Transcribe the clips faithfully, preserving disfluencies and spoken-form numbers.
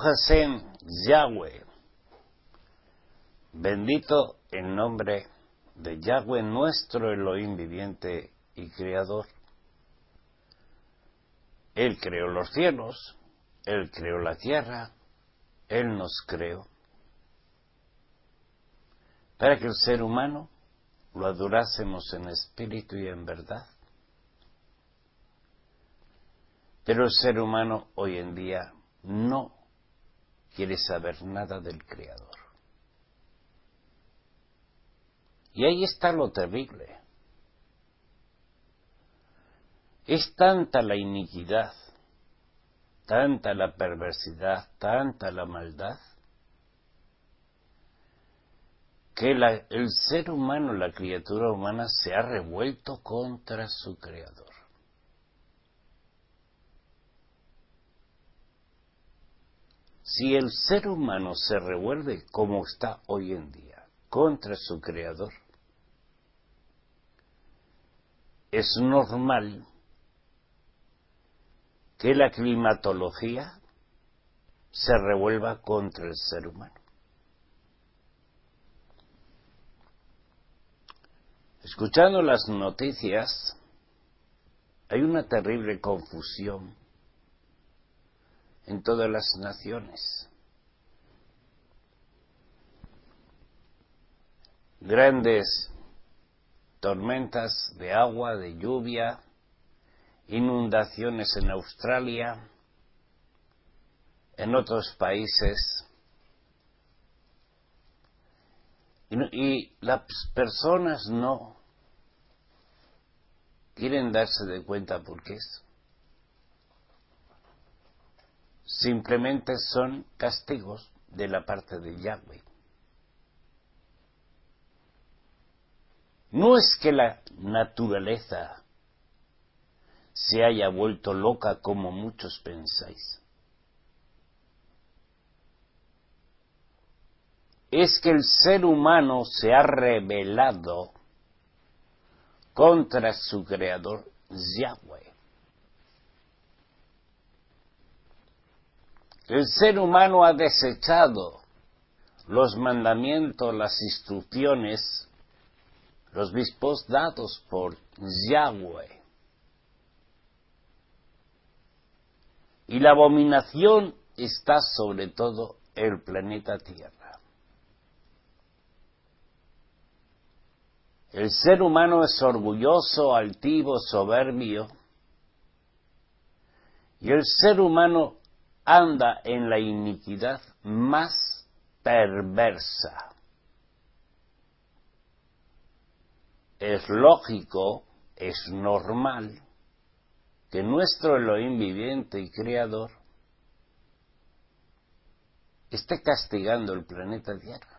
Baruch Hashem, Yahweh. Bendito el nombre de Yahweh, nuestro Elohim viviente y creador. Él creó los cielos, Él creó la tierra, Él nos creó para que el ser humano lo adorásemos en espíritu y en verdad. Pero el ser humano hoy en día no quiere saber nada del Creador. Y ahí está lo terrible. Es tanta la iniquidad, tanta la perversidad, tanta la maldad, que la, el ser humano, la criatura humana, se ha revuelto contra su Creador. Si el ser humano se revuelve como está hoy en día contra su Creador, es normal que la climatología se revuelva contra el ser humano. Escuchando las noticias, hay una terrible confusión en todas las naciones. Grandes tormentas de agua, de lluvia, inundaciones en Australia, en otros países. Y, no, y las personas no quieren darse de cuenta por qué es. Simplemente son castigos de la parte de Yahweh. No es que la naturaleza se haya vuelto loca como muchos pensáis. Es que el ser humano se ha rebelado contra su creador Yahweh. El ser humano ha desechado los mandamientos, las instrucciones, los dispos dados por Yahweh. Y la abominación está sobre todo el planeta Tierra. El ser humano es orgulloso, altivo, soberbio, y el ser humano anda en la iniquidad más perversa. Es lógico, es normal, que nuestro Elohim viviente y creador esté castigando el planeta Tierra.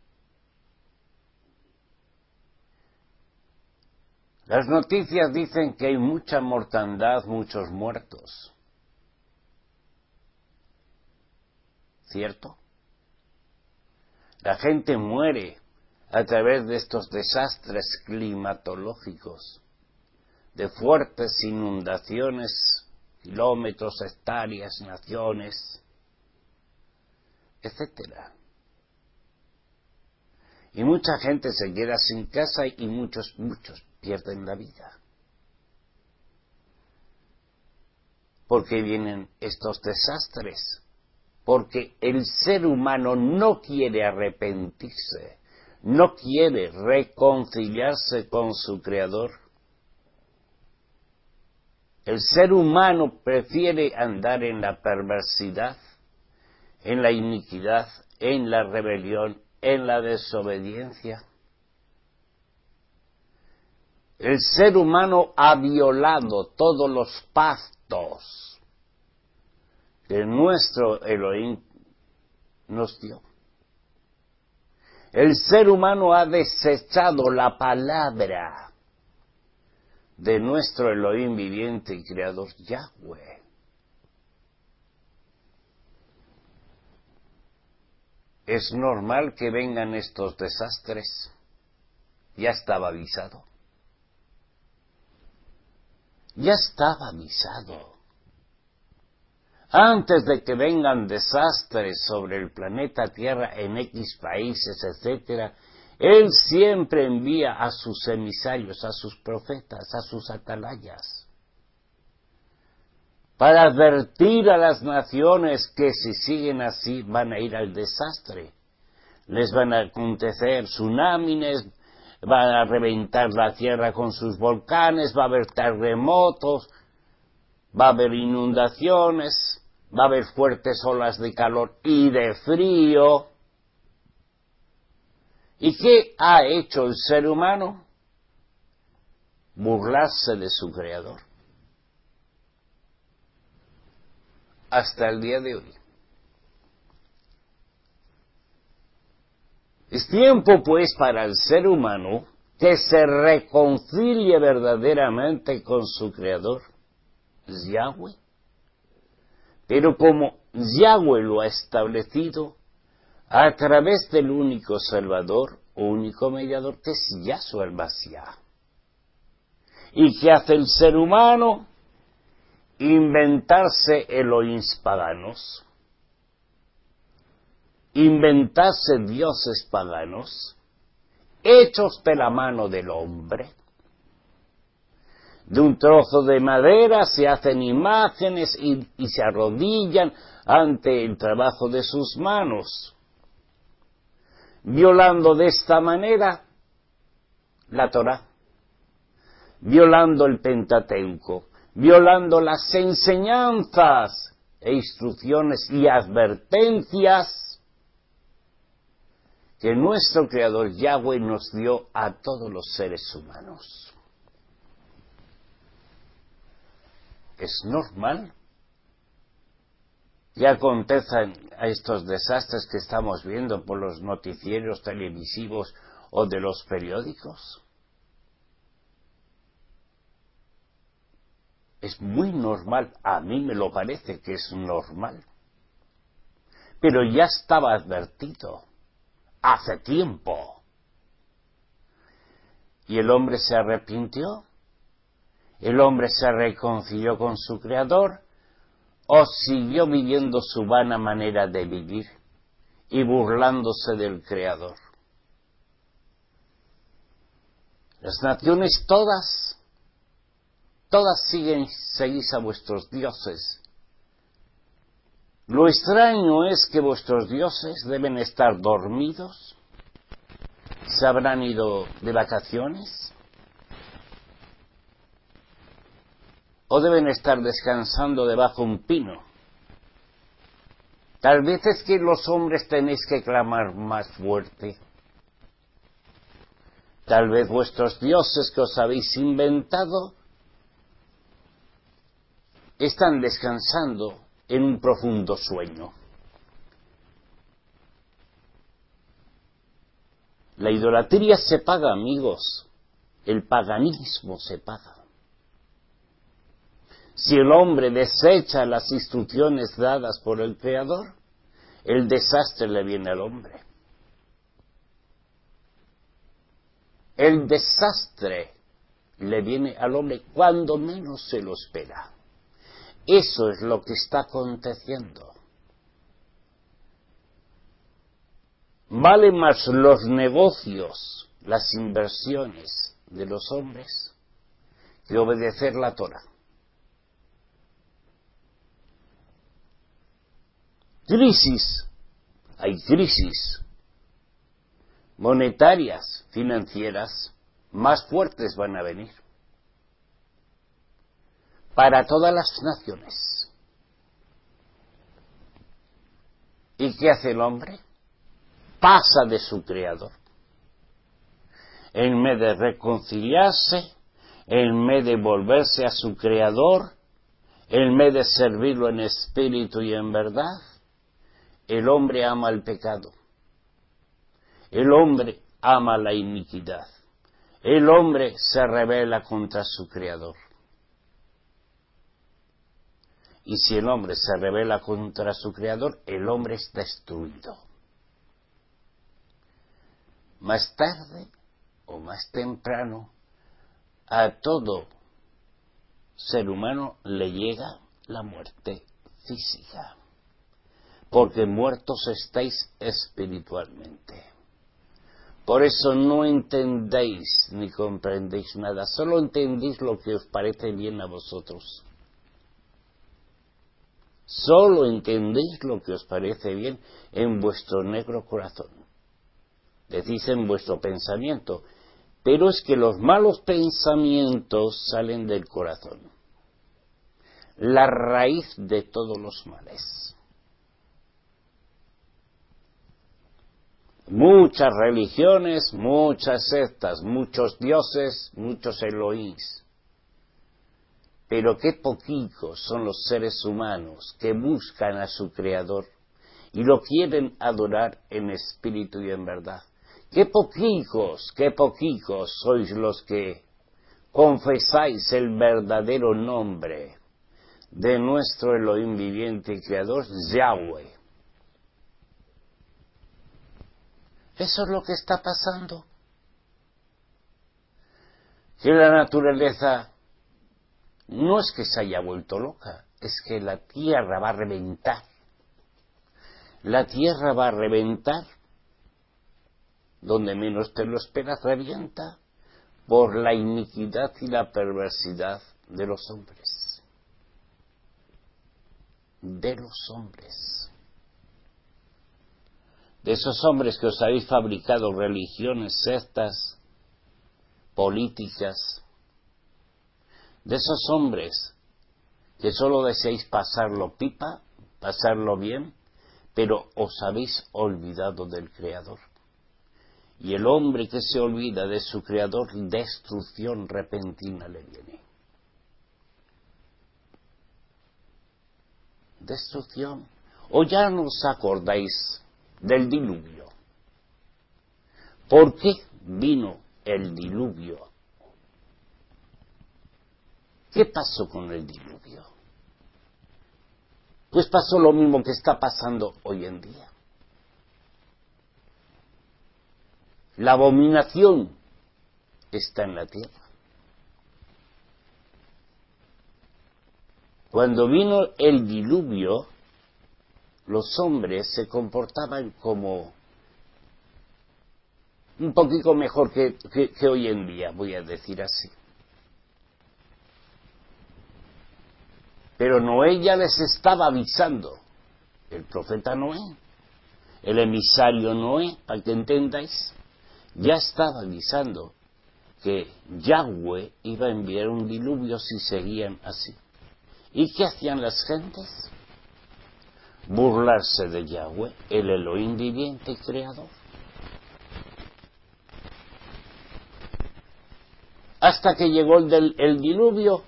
Las noticias dicen que hay mucha mortandad, muchos muertos. ¿Cierto? La gente muere a través de estos desastres climatológicos, de fuertes inundaciones, kilómetros, hectáreas, naciones, etcétera. Y mucha gente se queda sin casa y muchos, muchos pierden la vida. ¿Por qué vienen estos desastres? Porque el ser humano no quiere arrepentirse, no quiere reconciliarse con su Creador. El ser humano prefiere andar en la perversidad, en la iniquidad, en la rebelión, en la desobediencia. El ser humano ha violado todos los pactos que nuestro Elohim nos dio. El ser humano ha desechado la palabra de nuestro Elohim viviente y creador Yahweh. Es normal que vengan estos desastres. Ya estaba avisado. Ya estaba avisado. Antes de que vengan desastres sobre el planeta Tierra en X países, etcétera, Él siempre envía a sus emisarios, a sus profetas, a sus atalayas, para advertir a las naciones que si siguen así van a ir al desastre. Les van a acontecer tsunamis, van a reventar la tierra con sus volcanes, va a haber terremotos, va a haber inundaciones, va a haber fuertes olas de calor y de frío. ¿Y qué ha hecho el ser humano? Burlarse de su Creador. Hasta el día de hoy. Es tiempo, pues, para el ser humano que se reconcilie verdaderamente con su Creador, Yahweh. Pero como Yahweh lo ha establecido a través del único Salvador, único mediador, que es Yahshua el Mashiach. ¿Y qué hace el ser humano? Inventarse Elohims paganos, inventarse dioses paganos, hechos de la mano del hombre. De un trozo de madera se hacen imágenes y, y se arrodillan ante el trabajo de sus manos, violando de esta manera la Torá, violando el Pentateuco, violando las enseñanzas e instrucciones y advertencias que nuestro Creador Yahweh nos dio a todos los seres humanos. Es normal que acontezcan estos desastres que estamos viendo por los noticieros televisivos o de los periódicos. Es muy normal, a mí me lo parece que es normal. Pero ya estaba advertido, hace tiempo. ¿Y el hombre se arrepintió? ¿El hombre se reconcilió con su Creador? ¿O siguió viviendo su vana manera de vivir y burlándose del Creador? Las naciones todas, todas siguen, seguís a vuestros dioses. Lo extraño es que vuestros dioses deben estar dormidos, se habrán ido de vacaciones, o deben estar descansando debajo de un pino. Tal vez es que los hombres tenéis que clamar más fuerte. Tal vez vuestros dioses que os habéis inventado están descansando en un profundo sueño. La idolatría se paga, amigos. El paganismo se paga. Si el hombre desecha las instrucciones dadas por el Creador, el desastre le viene al hombre. El desastre le viene al hombre cuando menos se lo espera. Eso es lo que está aconteciendo. ¿Valen más los negocios, las inversiones de los hombres que obedecer la Torá? Crisis, hay crisis monetarias, financieras, más fuertes van a venir para todas las naciones. ¿Y qué hace el hombre? Pasa de su Creador. En vez de reconciliarse, en vez de volverse a su Creador, en vez de servirlo en espíritu y en verdad, el hombre ama el pecado. El hombre ama la iniquidad. El hombre se rebela contra su Creador. Y si el hombre se rebela contra su Creador, el hombre es destruido. Más tarde o más temprano, a todo ser humano le llega la muerte física, porque muertos estáis espiritualmente. Por eso no entendéis ni comprendéis nada, solo entendéis lo que os parece bien a vosotros. Solo entendéis lo que os parece bien en vuestro negro corazón. Decís en vuestro pensamiento, pero es que los malos pensamientos salen del corazón, la raíz de todos los males. Muchas religiones, muchas sectas, muchos dioses, muchos Elohís. Pero qué poquitos son los seres humanos que buscan a su Creador y lo quieren adorar en espíritu y en verdad. Qué poquitos, qué poquitos sois los que confesáis el verdadero nombre de nuestro Elohim viviente y Creador, Yahweh. Eso es lo que está pasando. Que la naturaleza no es que se haya vuelto loca, es que la tierra va a reventar. La tierra va a reventar, donde menos te lo esperas, revienta, por la iniquidad y la perversidad de los hombres. De los hombres. De esos hombres que os habéis fabricado religiones, sectas, políticas, de esos hombres que solo deseáis pasarlo pipa, pasarlo bien, pero os habéis olvidado del Creador. Y el hombre que se olvida de su Creador, destrucción repentina le viene. Destrucción. O ya no os acordáis del diluvio. ¿Por qué vino el diluvio? ¿Qué pasó con el diluvio? Pues pasó lo mismo que está pasando hoy en día. La abominación está en la tierra. Cuando vino el diluvio, los hombres se comportaban como un poquito mejor que, que, que hoy en día, voy a decir así. Pero Noé ya les estaba avisando, el profeta Noé, el emisario Noé, para que entendáis, ya estaba avisando que Yahweh iba a enviar un diluvio si seguían así. ¿Y qué hacían las gentes? Burlarse de Yahweh, el Elohim viviente y creador. Hasta que llegó el, del, el diluvio,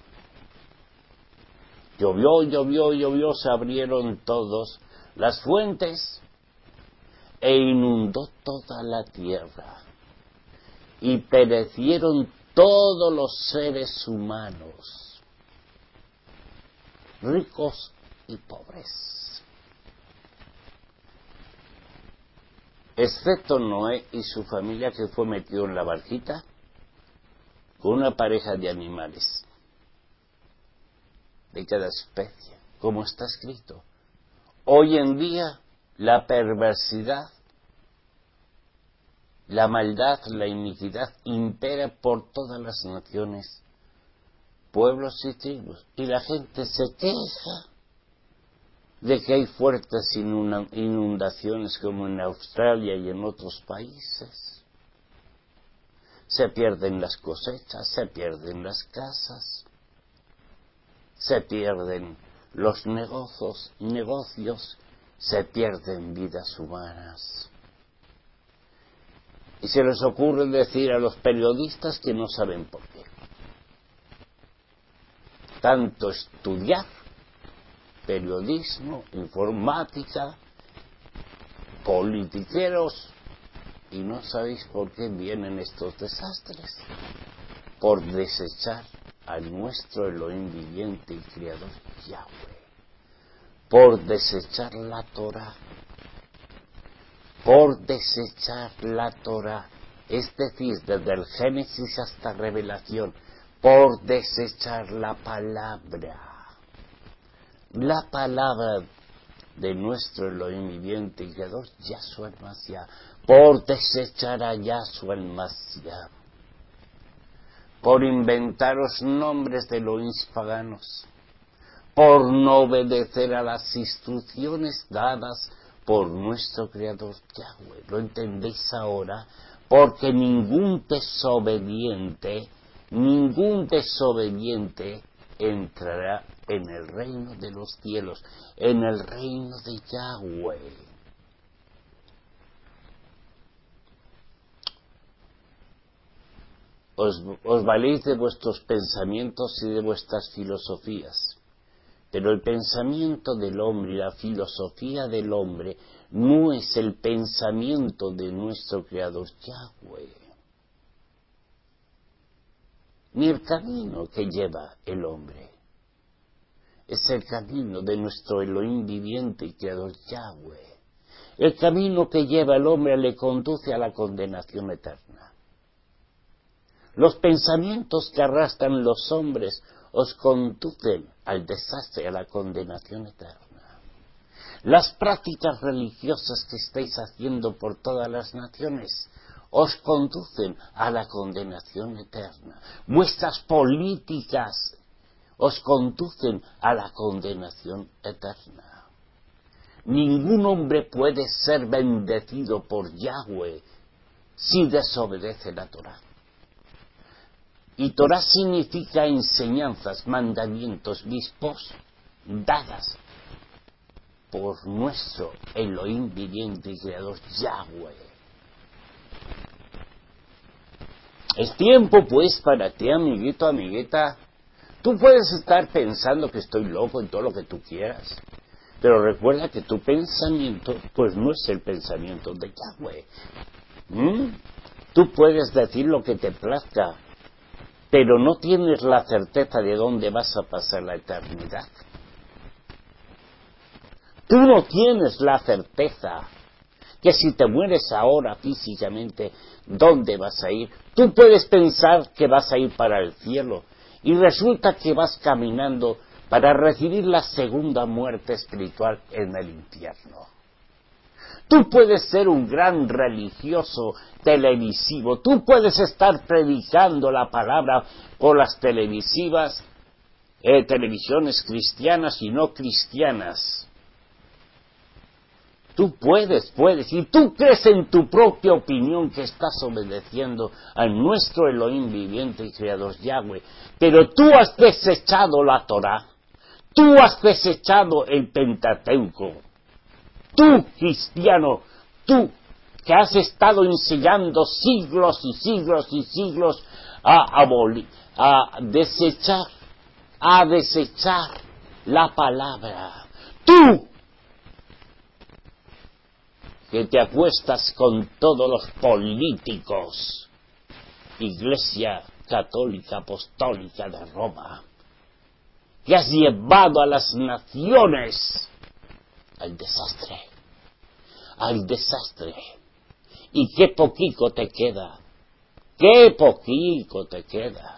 llovió, llovió, llovió, se abrieron todas las fuentes e inundó toda la tierra. Y perecieron todos los seres humanos, ricos y pobres, excepto Noé y su familia, que fue metido en la barquita con una pareja de animales de cada especie, como está escrito. Hoy en día la perversidad, la maldad, la iniquidad impera por todas las naciones, pueblos y tribus, y la gente se queja de que hay fuertes inundaciones como en Australia y en otros países. Se pierden las cosechas, se pierden las casas, se pierden los negocios, negocios, se pierden vidas humanas. Y se les ocurre decir a los periodistas que no saben por qué. Tanto estudiar, periodismo, informática, politiqueros, y no sabéis por qué vienen estos desastres. Por desechar a nuestro Elohim viviente y creador Yahweh. Por desechar la Torah. Por desechar la Torah, es decir, desde el Génesis hasta Revelación, por desechar la palabra, la palabra de nuestro Elohim viviente y creador, Yahshua el Mashiach, por desechar a Yahshua el Mashiach, por inventaros nombres de Elohim paganos, por no obedecer a las instrucciones dadas por nuestro Creador Yahweh. ¿Lo entendéis ahora? Porque ningún desobediente, ningún desobediente entrará en el reino de los cielos, en el reino de Yahweh. Os, os valéis de vuestros pensamientos y de vuestras filosofías, pero el pensamiento del hombre y la filosofía del hombre no es el pensamiento de nuestro Creador Yahweh, ni el camino que lleva el hombre. Es el camino de nuestro Elohim viviente y Creador Yahweh. El camino que lleva el hombre le conduce a la condenación eterna. Los pensamientos que arrastran los hombres os conducen al desastre, a la condenación eterna. Las prácticas religiosas que estáis haciendo por todas las naciones os conducen a la condenación eterna. Vuestras políticas os conducen a la condenación eterna. Ningún hombre puede ser bendecido por Yahweh si desobedece la Torá. Y Torá significa enseñanzas, mandamientos, dispos, dadas por nuestro Elohim viviente y creador Yahweh. Es tiempo pues para ti, amiguito, amiguita. Tú puedes estar pensando que estoy loco en todo lo que tú quieras, pero recuerda que tu pensamiento pues no es el pensamiento de Yahweh. ¿Mm? Tú puedes decir lo que te plazca, pero no tienes la certeza de dónde vas a pasar la eternidad. Tú no tienes la certeza que si te mueres ahora físicamente, ¿dónde vas a ir? Tú puedes pensar que vas a ir para el cielo y resulta que vas caminando para recibir la segunda muerte espiritual en el infierno. Tú puedes ser un gran religioso televisivo, tú puedes estar predicando la palabra por las televisivas, eh, televisiones cristianas y no cristianas. Tú puedes, puedes, y tú crees en tu propia opinión que estás obedeciendo a nuestro Elohim viviente y creador Yahweh, pero tú has desechado la Torá, tú has desechado el Pentateuco. Tú, cristiano, tú que has estado enseñando siglos y siglos y siglos a abolir, a desechar, a desechar la palabra. Tú que te acuestas con todos los políticos, Iglesia Católica Apostólica de Roma, que has llevado a las naciones al desastre, al desastre. Y qué poquito te queda, qué poquito te queda.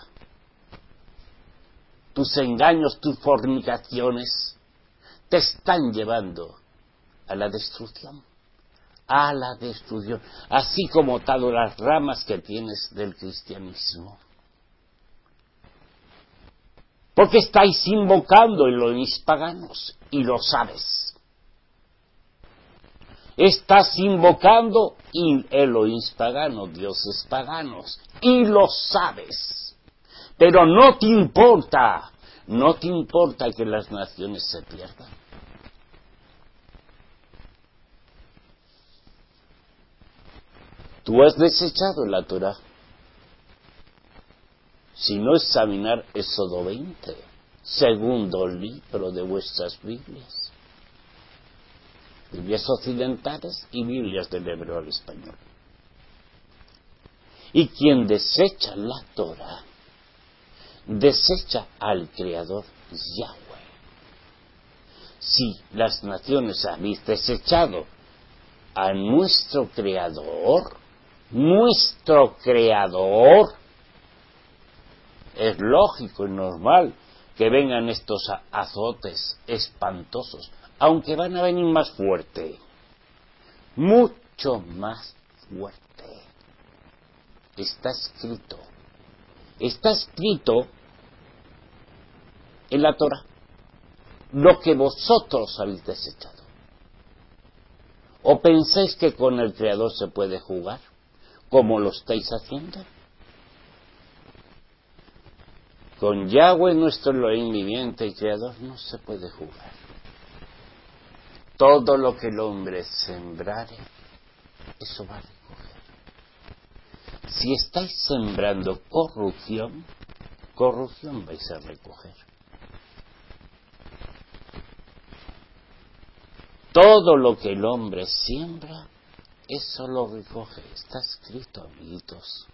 Tus engaños, tus fornicaciones te están llevando a la destrucción, a la destrucción, así como todas las ramas que tienes del cristianismo. Porque estáis invocando Elohim paganos y lo sabes. Estás invocando Elohim paganos, dioses paganos, y lo sabes. Pero no te importa, no te importa que las naciones se pierdan. Tú has desechado la Torá. Si no examinar Éxodo veinte, segundo libro de vuestras Biblias. Biblias occidentales y Biblias del hebreo al español. Y quien desecha la Torá, desecha al Creador Yahweh. Si las naciones habéis desechado a nuestro Creador, nuestro Creador, es lógico y normal que vengan estos azotes espantosos, aunque van a venir más fuerte, mucho más fuerte. Está escrito, está escrito en la Torá, lo que vosotros habéis desechado. ¿O pensáis que con el Creador se puede jugar, como lo estáis haciendo? Con Yahweh, nuestro Elohim viviente y Creador, no se puede jugar. Todo lo que el hombre sembrare, eso va a recoger. Si estáis sembrando corrupción, corrupción vais a recoger. Todo lo que el hombre siembra, eso lo recoge. Está escrito, amiguitos.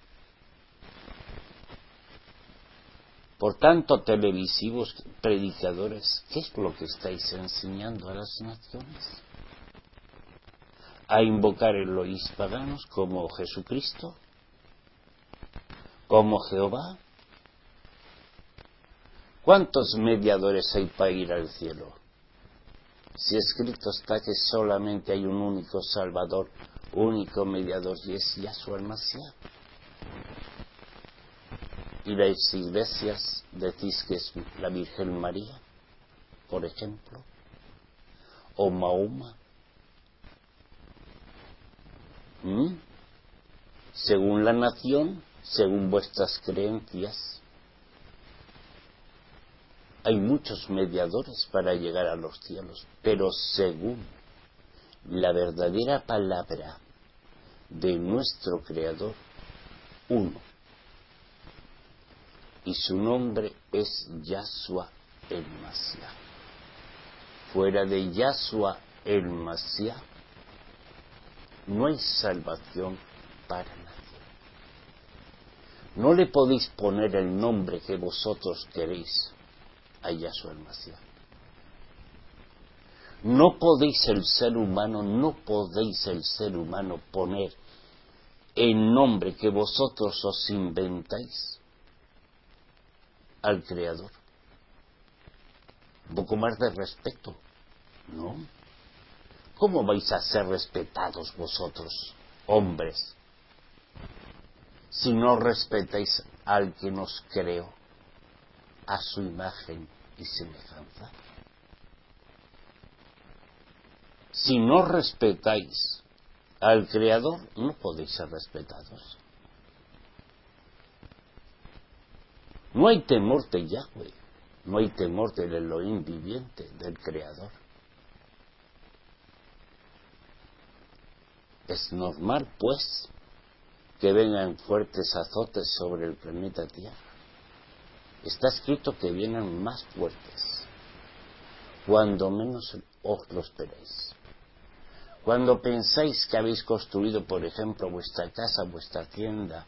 Por tanto, televisivos, predicadores, ¿qué es lo que estáis enseñando a las naciones? ¿A invocar Elohís paganos como Jesucristo? ¿Como Jehová? ¿Cuántos mediadores hay para ir al cielo? Si escrito está que solamente hay un único Salvador, único mediador, y es Yahshua el Mashiach. Y las iglesias decís que es la Virgen María, por ejemplo, o Mahoma. ¿Mm? Según la nación, según vuestras creencias, hay muchos mediadores para llegar a los cielos, pero según la verdadera palabra de nuestro Creador, uno. Y su nombre es Yahshua el Mashiach. Fuera de Yahshua el Mashiach no hay salvación para nadie. No le podéis poner el nombre que vosotros queréis a Yahshua el Mashiach. No podéis el ser humano, no podéis el ser humano poner el nombre que vosotros os inventáis al Creador. Un poco más de respeto, ¿no? ¿Cómo vais a ser respetados vosotros, hombres, si no respetáis al que nos creó a su imagen y semejanza? Si no respetáis al Creador, no podéis ser respetados. No hay temor de Yahweh, no hay temor del Elohim viviente, del Creador. Es normal, pues, que vengan fuertes azotes sobre el planeta Tierra. Está escrito que vienen más fuertes, cuando menos os lo esperéis. Cuando pensáis que habéis construido, por ejemplo, vuestra casa, vuestra tienda,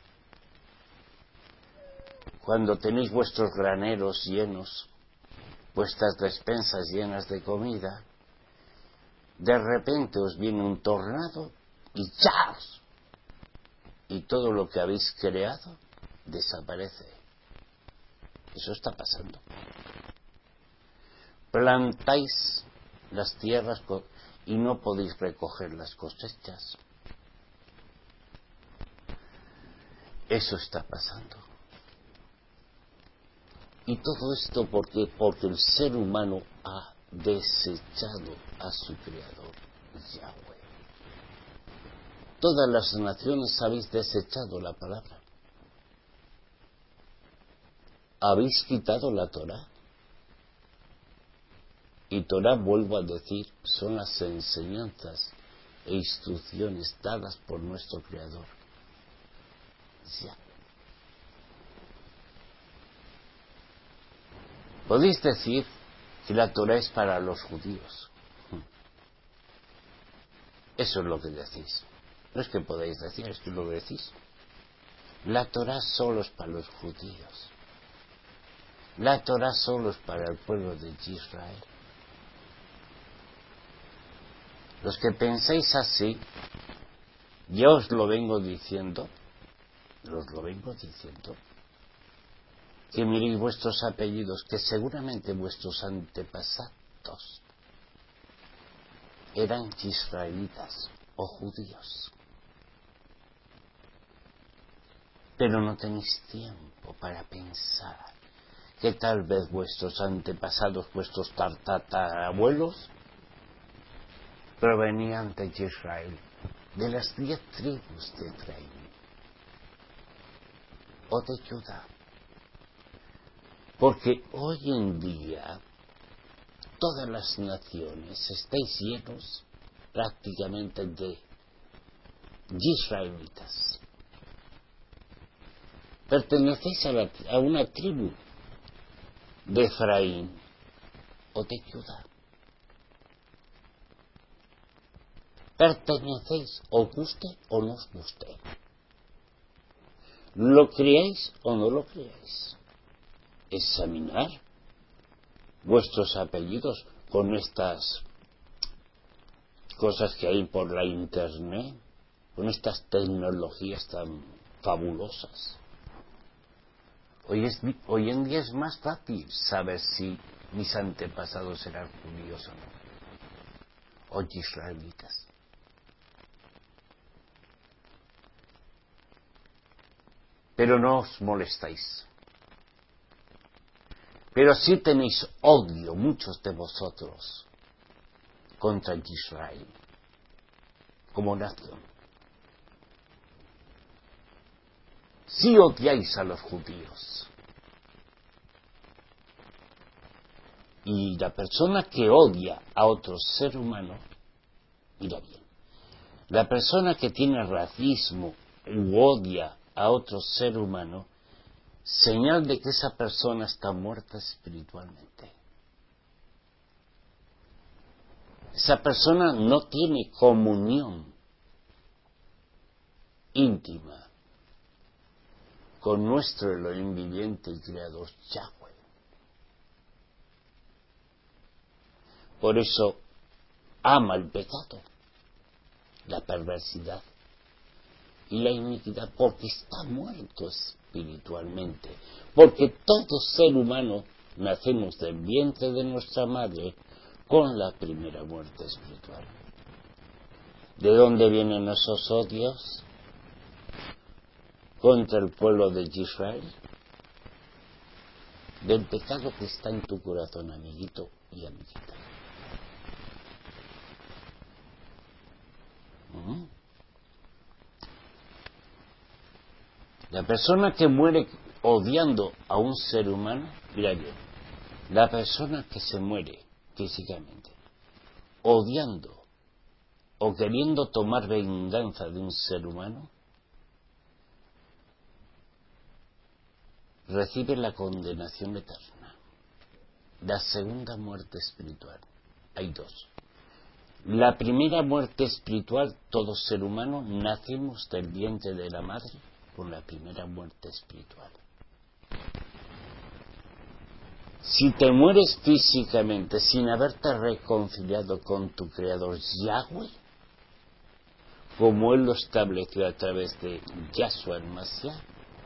cuando tenéis vuestros graneros llenos, vuestras despensas llenas de comida, de repente os viene un tornado y ¡chas! Y todo lo que habéis creado desaparece. Eso está pasando. Plantáis las tierras y no podéis recoger las cosechas. Eso está pasando. Y todo esto porque porque el ser humano ha desechado a su Creador, Yahweh. Todas las naciones habéis desechado la palabra. Habéis quitado la Torá. Y Torá, vuelvo a decir, son las enseñanzas e instrucciones dadas por nuestro Creador, Yahweh. Podéis decir que la Torá es para los judíos. Eso es lo que decís. No es que podáis decir, es que lo decís. La Torá solo es para los judíos. La Torá solo es para el pueblo de Israel. Los que pensáis así, yo os lo vengo diciendo, os lo vengo diciendo, que miréis vuestros apellidos, que seguramente vuestros antepasados eran israelitas o judíos. Pero no tenéis tiempo para pensar que tal vez vuestros antepasados, vuestros tatarabuelos, provenían de Israel, de las diez tribus de Efraín o de Judá. Porque hoy en día todas las naciones estáis llenos prácticamente de israelitas. Pertenecéis a, la, a una tribu de Efraín o de Judá. Pertenecéis, os guste o no os guste. ¿Lo creéis o no lo creéis? Examinar vuestros apellidos con estas cosas que hay por la internet, con estas tecnologías tan fabulosas. Hoy, es, hoy en día es más fácil saber si mis antepasados eran judíos o no, o israelitas. Pero no os molestáis. Pero sí tenéis odio, muchos de vosotros, contra Israel, como nación. Sí odiáis a los judíos. Y la persona que odia a otro ser humano, mira bien, la persona que tiene racismo u odia a otro ser humano, señal de que esa persona está muerta espiritualmente. Esa persona no tiene comunión íntima con nuestro Elohim viviente y creador Yahweh. Por eso ama el pecado, la perversidad y la iniquidad, porque está muerto espiritualmente, porque todo ser humano nacemos del vientre de nuestra madre con la primera muerte espiritual. ¿De dónde vienen esos odios contra el pueblo de Israel? Del pecado que está en tu corazón, amiguito y amiguita. ¿Mm? La persona que muere odiando a un ser humano, mira bien, la persona que se muere físicamente, odiando o queriendo tomar venganza de un ser humano, recibe la condenación eterna, la segunda muerte espiritual. Hay dos. La primera muerte espiritual, todo ser humano nacemos del vientre de la madre con la primera muerte espiritual. Si te mueres físicamente sin haberte reconciliado con tu Creador Yahweh, como Él lo estableció a través de Yahshua el Mashiach,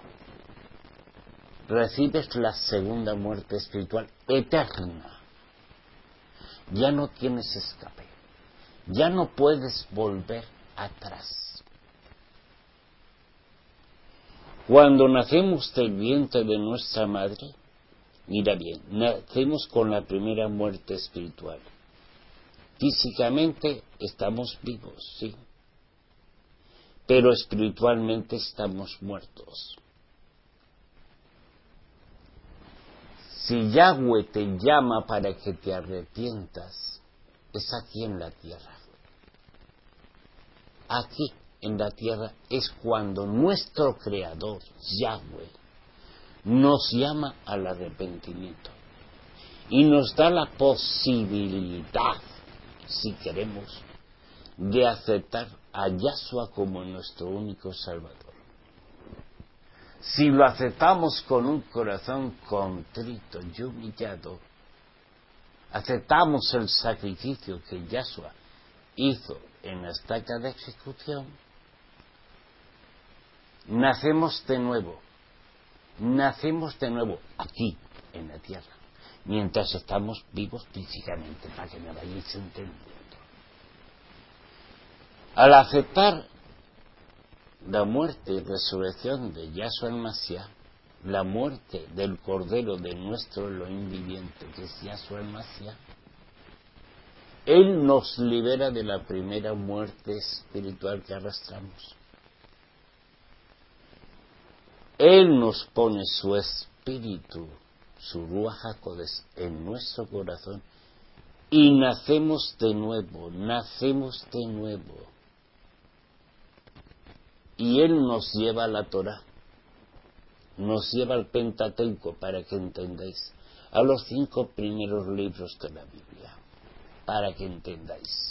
recibes la segunda muerte espiritual eterna. Ya no tienes escape. Ya no puedes volver atrás. Cuando nacemos del vientre de nuestra madre, mira bien, nacemos con la primera muerte espiritual. Físicamente estamos vivos, sí, pero espiritualmente estamos muertos. Si Yahweh te llama para que te arrepientas, es aquí en la tierra. Aquí en la tierra es cuando nuestro Creador, Yahweh, nos llama al arrepentimiento y nos da la posibilidad, si queremos, de aceptar a Yahshua como nuestro único Salvador. Si lo aceptamos con un corazón contrito y humillado, aceptamos el sacrificio que Yahshua hizo en la estaca de ejecución, nacemos de nuevo nacemos de nuevo aquí, en la tierra, mientras estamos vivos físicamente, para que me vayáis entendiendo. Al aceptar la muerte y resurrección de Yahshua el Mashiach, la muerte del Cordero de nuestro Elohim viviente, que es Yahshua el Mashiach, Él nos libera de la primera muerte espiritual que arrastramos. Él nos pone su espíritu, su Ruach HaKodesh, en nuestro corazón y nacemos de nuevo, nacemos de nuevo. Y Él nos lleva a la Torah, nos lleva al Pentateuco, para que entendáis, a los cinco primeros libros de la Biblia, para que entendáis.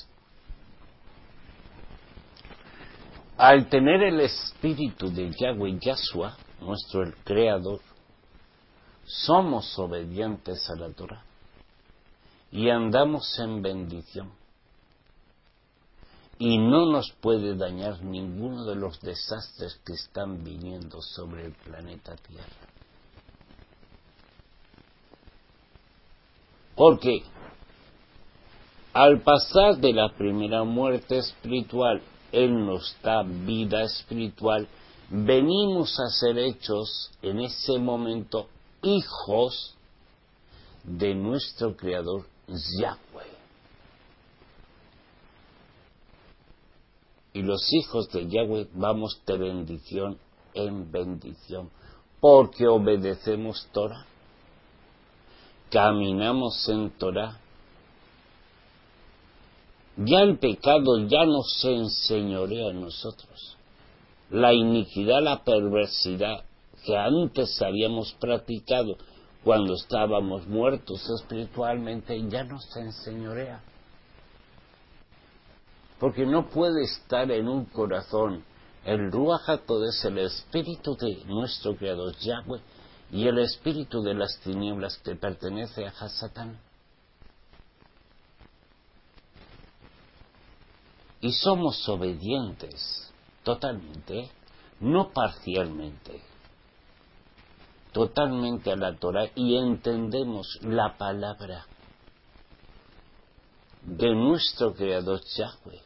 Al tener el espíritu de Yahweh Yahshua, nuestro el Creador, somos obedientes a la Torah y andamos en bendición. Y no nos puede dañar ninguno de los desastres que están viniendo sobre el planeta Tierra. Porque al pasar de la primera muerte espiritual, Él nos da vida espiritual, venimos a ser hechos en ese momento hijos de nuestro Creador Yahweh. Y los hijos de Yahweh vamos de bendición en bendición, porque obedecemos Torah, caminamos en Torah. Ya el pecado ya no se enseñorea en nosotros. La iniquidad, la perversidad que antes habíamos practicado cuando estábamos muertos espiritualmente, ya no se enseñorea. Porque no puede estar en un corazón el Ruach HaKodesh, el espíritu de nuestro Creador Yahweh, y el espíritu de las tinieblas que pertenece a Hasatán. Y somos obedientes totalmente, no parcialmente, totalmente a la Torah, y entendemos la palabra de nuestro Creador Yahweh.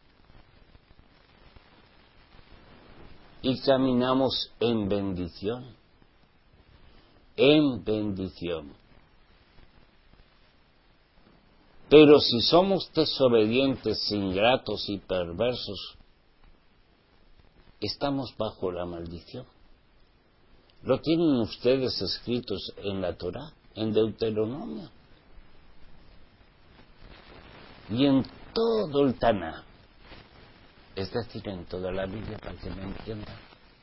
Y caminamos en bendición, en bendición. Pero si somos desobedientes, ingratos y perversos, estamos bajo la maldición. Lo tienen ustedes escritos en la Torá, en Deuteronomio, y en todo el Taná, es decir, en toda la Biblia, para que me entiendan.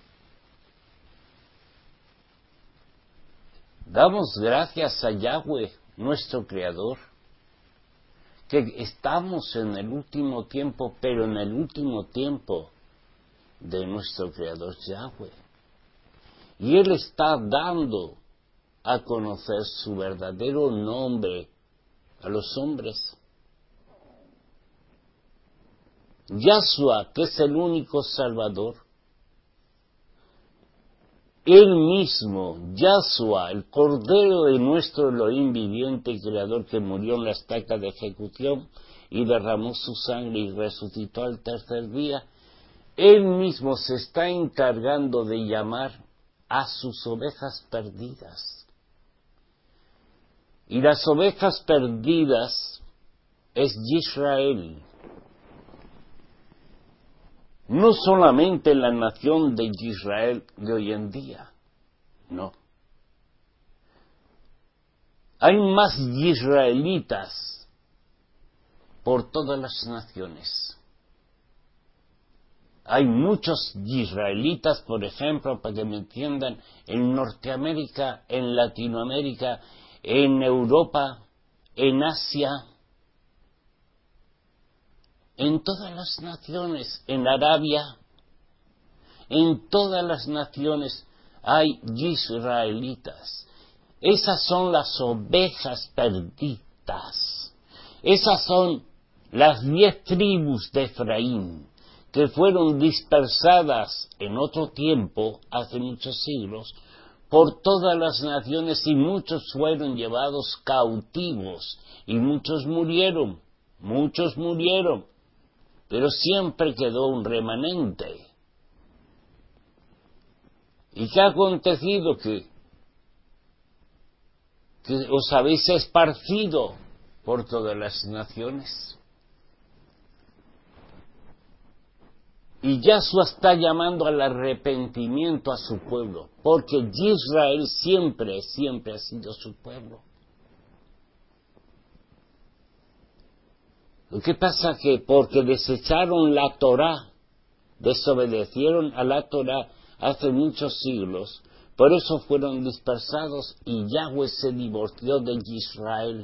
Damos gracias a Yahweh, nuestro Creador, que estamos en el último tiempo, pero en el último tiempo de nuestro Creador Yahweh. Y Él está dando a conocer su verdadero nombre a los hombres. Yahshua, que es el único Salvador, Él mismo, Yahshua, el Cordero de nuestro Elohim viviente y Creador, que murió en la estaca de ejecución y derramó su sangre y resucitó al tercer día, Él mismo se está encargando de llamar a sus ovejas perdidas. Y las ovejas perdidas es Israel. No solamente la nación de Israel de hoy en día, no. Hay más israelitas por todas las naciones. Hay muchos israelitas, por ejemplo, para que me entiendan, en Norteamérica, en Latinoamérica, en Europa, en Asia, en todas las naciones, en Arabia, en todas las naciones hay israelitas. Esas son las ovejas perdidas. Esas son las diez tribus de Efraín, que fueron dispersadas en otro tiempo, hace muchos siglos, por todas las naciones y muchos fueron llevados cautivos y muchos murieron, muchos murieron, pero siempre quedó un remanente. ¿Y qué ha acontecido? Que, que os habéis esparcido por todas las naciones. Y Yahshua está llamando al arrepentimiento a su pueblo, porque Israel siempre, siempre ha sido su pueblo. Lo que pasa que porque desecharon la Torá, desobedecieron a la Torá hace muchos siglos, por eso fueron dispersados y Yahweh se divorció de Israel.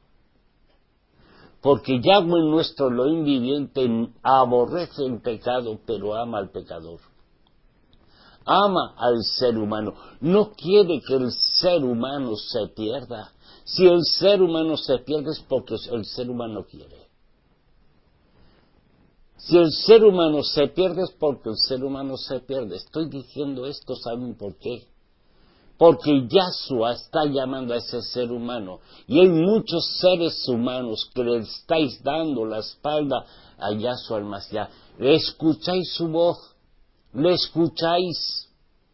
Porque Yahweh nuestro Elohim viviente aborrece el pecado, pero ama al pecador. Ama al ser humano. No quiere que el ser humano se pierda. Si el ser humano se pierde es porque el ser humano quiere. Si el ser humano se pierde es porque el ser humano se pierde. Estoy diciendo esto, ¿saben por qué? Porque Yahshua está llamando a ese ser humano. Y hay muchos seres humanos que le estáis dando la espalda a Yahshua el Mashiach. Le escucháis su voz, le escucháis,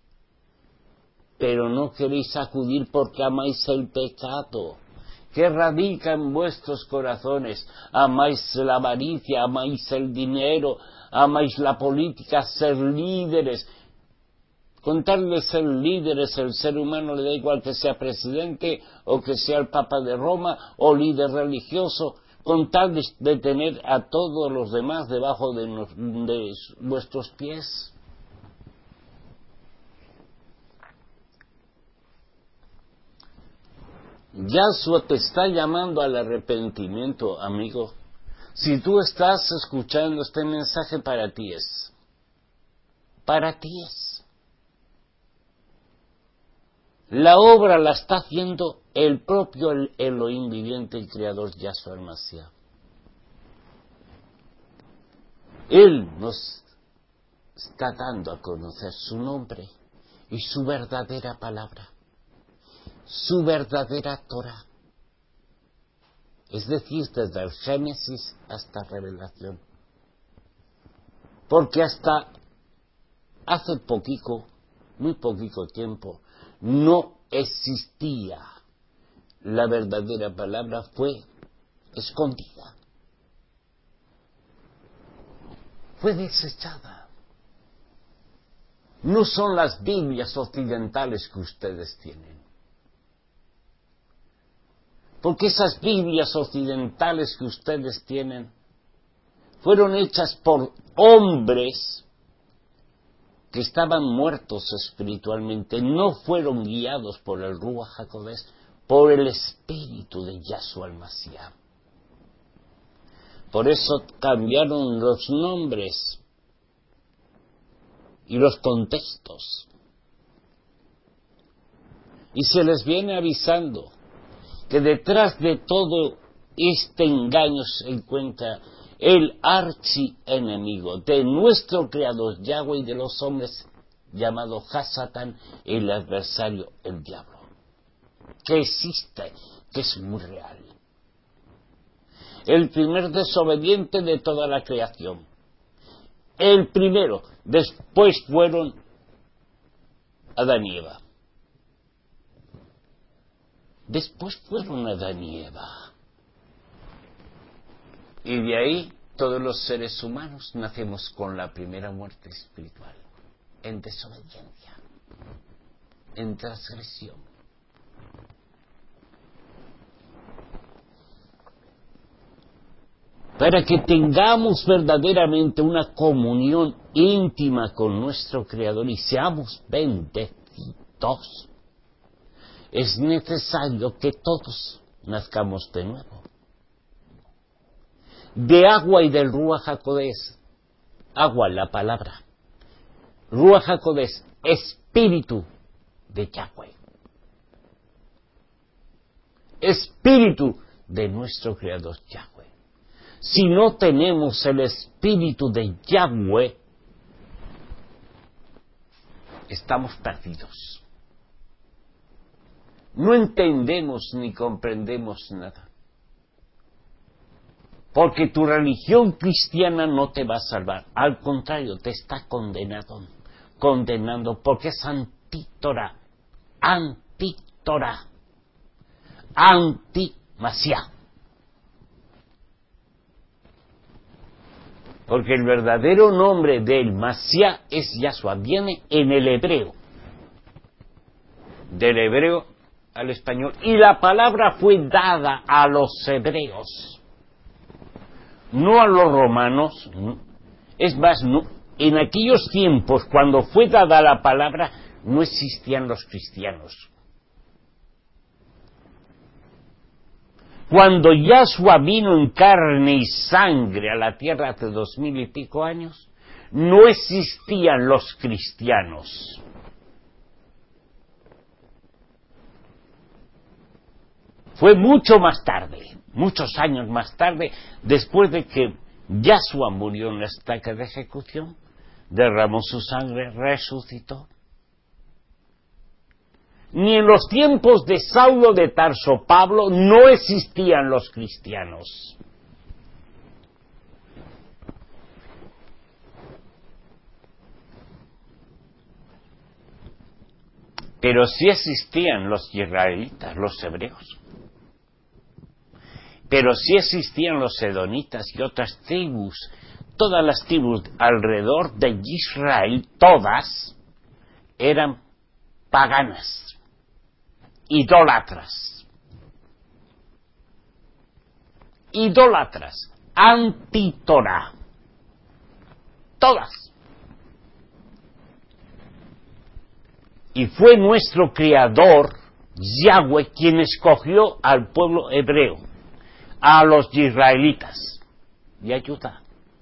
pero no queréis acudir porque amáis el pecado que radica en vuestros corazones. Amáis la avaricia, amáis el dinero, amáis la política, ser líderes. Con tal de ser líderes, el ser humano le da igual que sea presidente o que sea el Papa de Roma o líder religioso, con tal de, de tener a todos los demás debajo de, nos, de vuestros pies. Yahshua te está llamando al arrepentimiento, amigo. Si tú estás escuchando este mensaje, para ti es. Para ti es. La obra la está haciendo el propio Elohim viviente y creador Yahshua el Mashiach. Él nos está dando a conocer su nombre y su verdadera palabra, su verdadera Torah. Es decir, desde el Génesis hasta Revelación. Porque hasta hace poquito, muy poquito tiempo, no existía la verdadera palabra, fue escondida, fue desechada. No son las Biblias occidentales que ustedes tienen, porque esas Biblias occidentales que ustedes tienen fueron hechas por hombres que estaban muertos espiritualmente, no fueron guiados por el Ruach HaKodesh, por el espíritu de Yahshua el Mashiach. Por eso cambiaron los nombres y los contextos. Y se les viene avisando que detrás de todo este engaño se encuentra el archienemigo de nuestro creador Yahweh y de los hombres, llamado Hasatán, el adversario, el diablo, que existe, que es muy real. El primer desobediente de toda la creación. El primero, después fueron Adán y Eva. Después fueron Adán y Eva. Y de ahí todos los seres humanos nacemos con la primera muerte espiritual, en desobediencia, en transgresión. Para que tengamos verdaderamente una comunión íntima con nuestro Creador y seamos bendecidos, es necesario que todos nazcamos de nuevo. De agua y del Ruach HaKodesh. Agua, la palabra. Ruach HaKodesh, espíritu de Yahweh. Espíritu de nuestro Creador Yahweh. Si no tenemos el espíritu de Yahweh, estamos perdidos. no entendemos ni comprendemos nada. Porque tu religión cristiana no te va a salvar. Al contrario, te está condenando. Condenando porque es antítora. Antítora. Anti-Masía. Porque el verdadero nombre del Masía es Yahshua. Viene en el hebreo. Del hebreo al español. Y la palabra fue dada a los hebreos. No a los romanos. Es más, no, en aquellos tiempos, cuando fue dada la palabra, no existían los cristianos. Cuando Yahshua vino en carne y sangre a la tierra hace dos mil y pico años, no existían los cristianos. Fue mucho más tarde, muchos años más tarde, después de que Yahshua murió en la estaca de ejecución, derramó su sangre, resucitó. Ni en los tiempos de Saulo de Tarso, Pablo, no existían los cristianos. Pero sí existían los israelitas, los hebreos. Pero sí existían los edonitas y otras tribus. Todas las tribus alrededor de Israel, todas, eran paganas. Idólatras, idólatras, antítora, todas. Y fue nuestro Creador, Yahweh, quien escogió al pueblo hebreo, a los israelitas, y ayuda.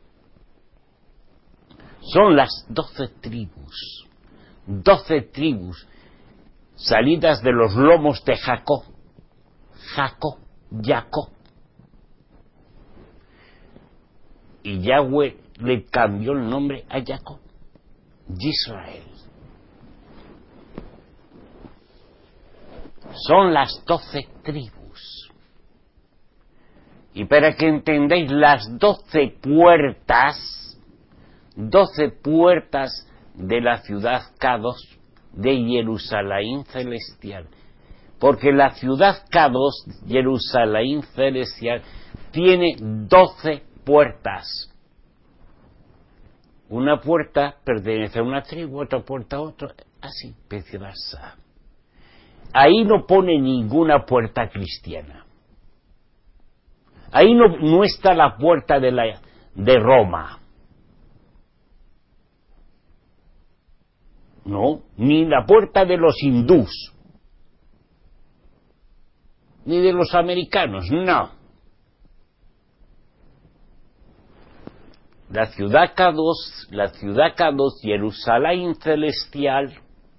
Son las doce tribus, doce tribus, salidas de los lomos de Jacob, Jacob, Jacob. Y Yahweh le cambió el nombre a Jacob, Israel. Son las doce tribus. Y para que entendáis las doce puertas, doce puertas de la ciudad Kadosh, de Jerusalén celestial, porque la ciudad Kadosh, Jerusalén celestial, tiene doce puertas. Una puerta pertenece a una tribu, otra puerta a otra, así, viceversa. Ahí no pone ninguna puerta cristiana. Ahí no, no está la puerta de, la, de Roma. No, ni la puerta de los hindús, ni de los americanos, no. La ciudad Kadosh, la ciudad Kadosh, Jerusalén celestial,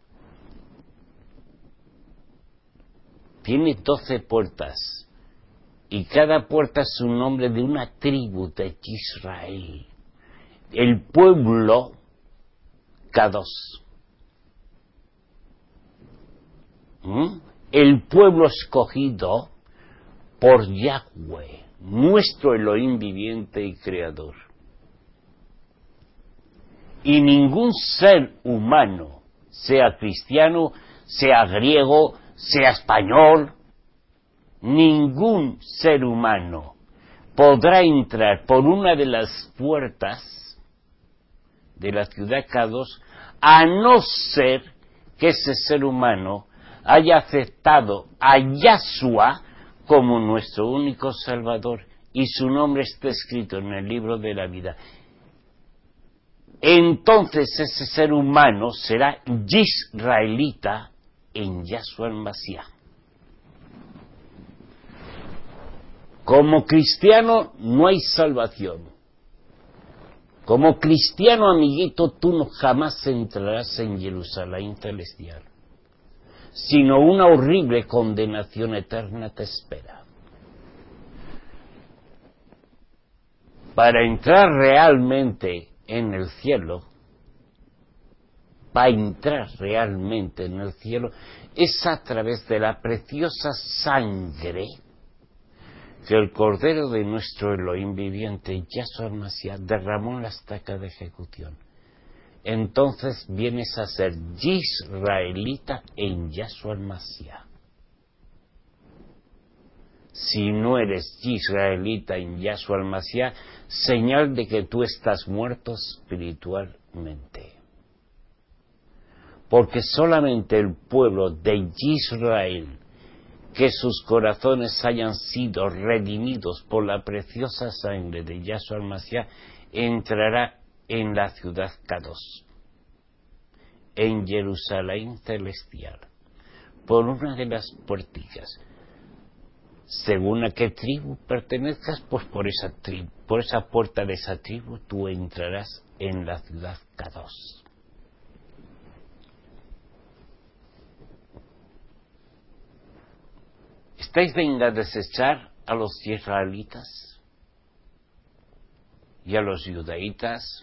tiene doce puertas, y cada puerta es un nombre de una tribu de Israel, el pueblo Kadosh. ¿Mm? El pueblo escogido por Yahweh, nuestro Elohim viviente y creador. Y ningún ser humano, sea cristiano, sea griego, sea español, ningún ser humano podrá entrar por una de las puertas de la ciudad Kadosh, a no ser que ese ser humano haya aceptado a Yahshua como nuestro único Salvador y su nombre está escrito en el libro de la vida. Entonces ese ser humano será israelita en Yahshua el Mashiach. Como cristiano no hay salvación. Como cristiano, amiguito, tú no jamás entrarás en Jerusalén celestial, sino una horrible condenación eterna te espera. Para entrar realmente en el cielo, para entrar realmente en el cielo es a través de la preciosa sangre que el Cordero de nuestro Elohim viviente, Yahshua Mashiach, derramó en la estaca de ejecución. Entonces vienes a ser israelita en Yahshua Mashiach. Si no eres israelita en Yahshua Mashiach, señal de que tú estás muerto espiritualmente. Porque solamente el pueblo de Israel, que sus corazones hayan sido redimidos por la preciosa sangre de Yahshua Mashiach, entrará en la ciudad Kadosh, en Jerusalén celestial, por una de las puerticas. Según a qué tribu pertenezcas, pues por esa tribu, por esa puerta de esa tribu tú entrarás en la ciudad Kadosh. ¿Estáis venga a desechar a los israelitas y a los judaítas?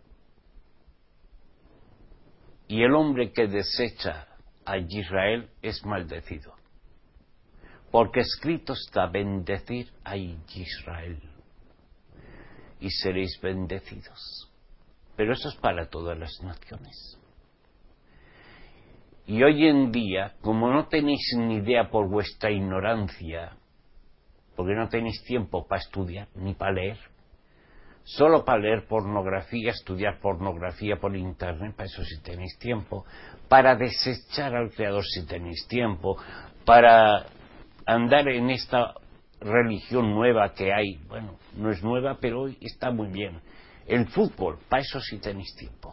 Y el hombre que desecha a Israel es maldecido, porque escrito está: bendecir a Israel y seréis bendecidos. Pero eso es para todas las naciones. Y hoy en día, como no tenéis ni idea por vuestra ignorancia, porque no tenéis tiempo para estudiar ni para leer, solo para leer pornografía, estudiar pornografía por internet, para eso sí tenéis tiempo, para desechar al Creador si tenéis tiempo, para andar en esta religión nueva que hay, bueno, no es nueva, pero hoy está muy bien. El fútbol, para eso sí tenéis tiempo.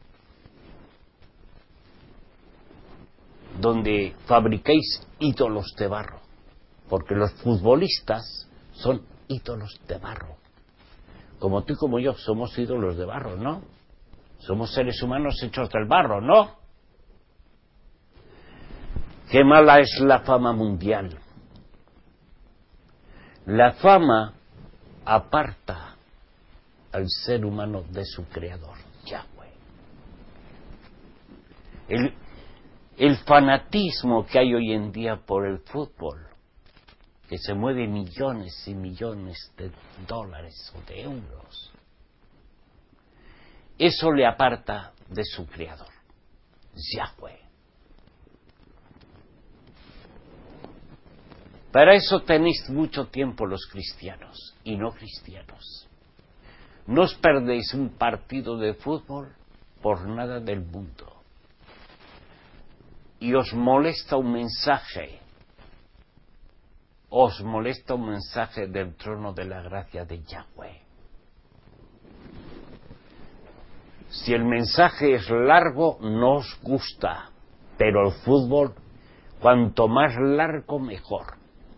Donde fabricáis ídolos de barro, porque los futbolistas son ídolos de barro. Como tú y como yo somos ídolos de barro, ¿no? Somos seres humanos hechos del barro, ¿no? Qué mala es la fama mundial. La fama aparta al ser humano de su creador, Yahweh. El, el fanatismo que hay hoy en día por el fútbol, que se mueve millones y millones de dólares o de euros, eso le aparta de su creador, Yahweh. Para eso tenéis mucho tiempo los cristianos y no cristianos. No os perdéis un partido de fútbol por nada del mundo. Y os molesta un mensaje, os molesta un mensaje del trono de la gracia de Yahweh. Si el mensaje es largo, no os gusta, pero el fútbol, cuanto más largo, mejor.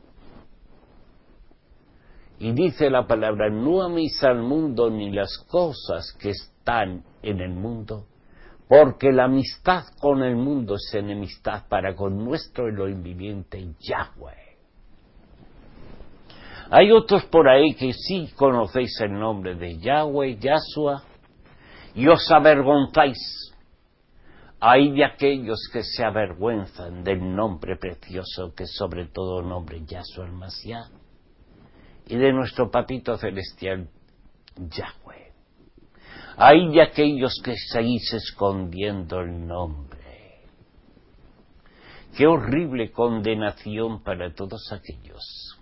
Y dice la palabra: no améis al mundo ni las cosas que están en el mundo, porque la amistad con el mundo es enemistad para con nuestro Elohim viviente, Yahweh. Hay otros por ahí que sí conocéis el nombre de Yahweh, Yahshua, y os avergonzáis. Hay de aquellos que se avergüenzan del nombre precioso que sobre todo nombre, Yahshua el Mashiach, y de nuestro papito celestial, Yahweh. Hay de aquellos que seguís escondiendo el nombre. Qué horrible condenación para todos aquellos,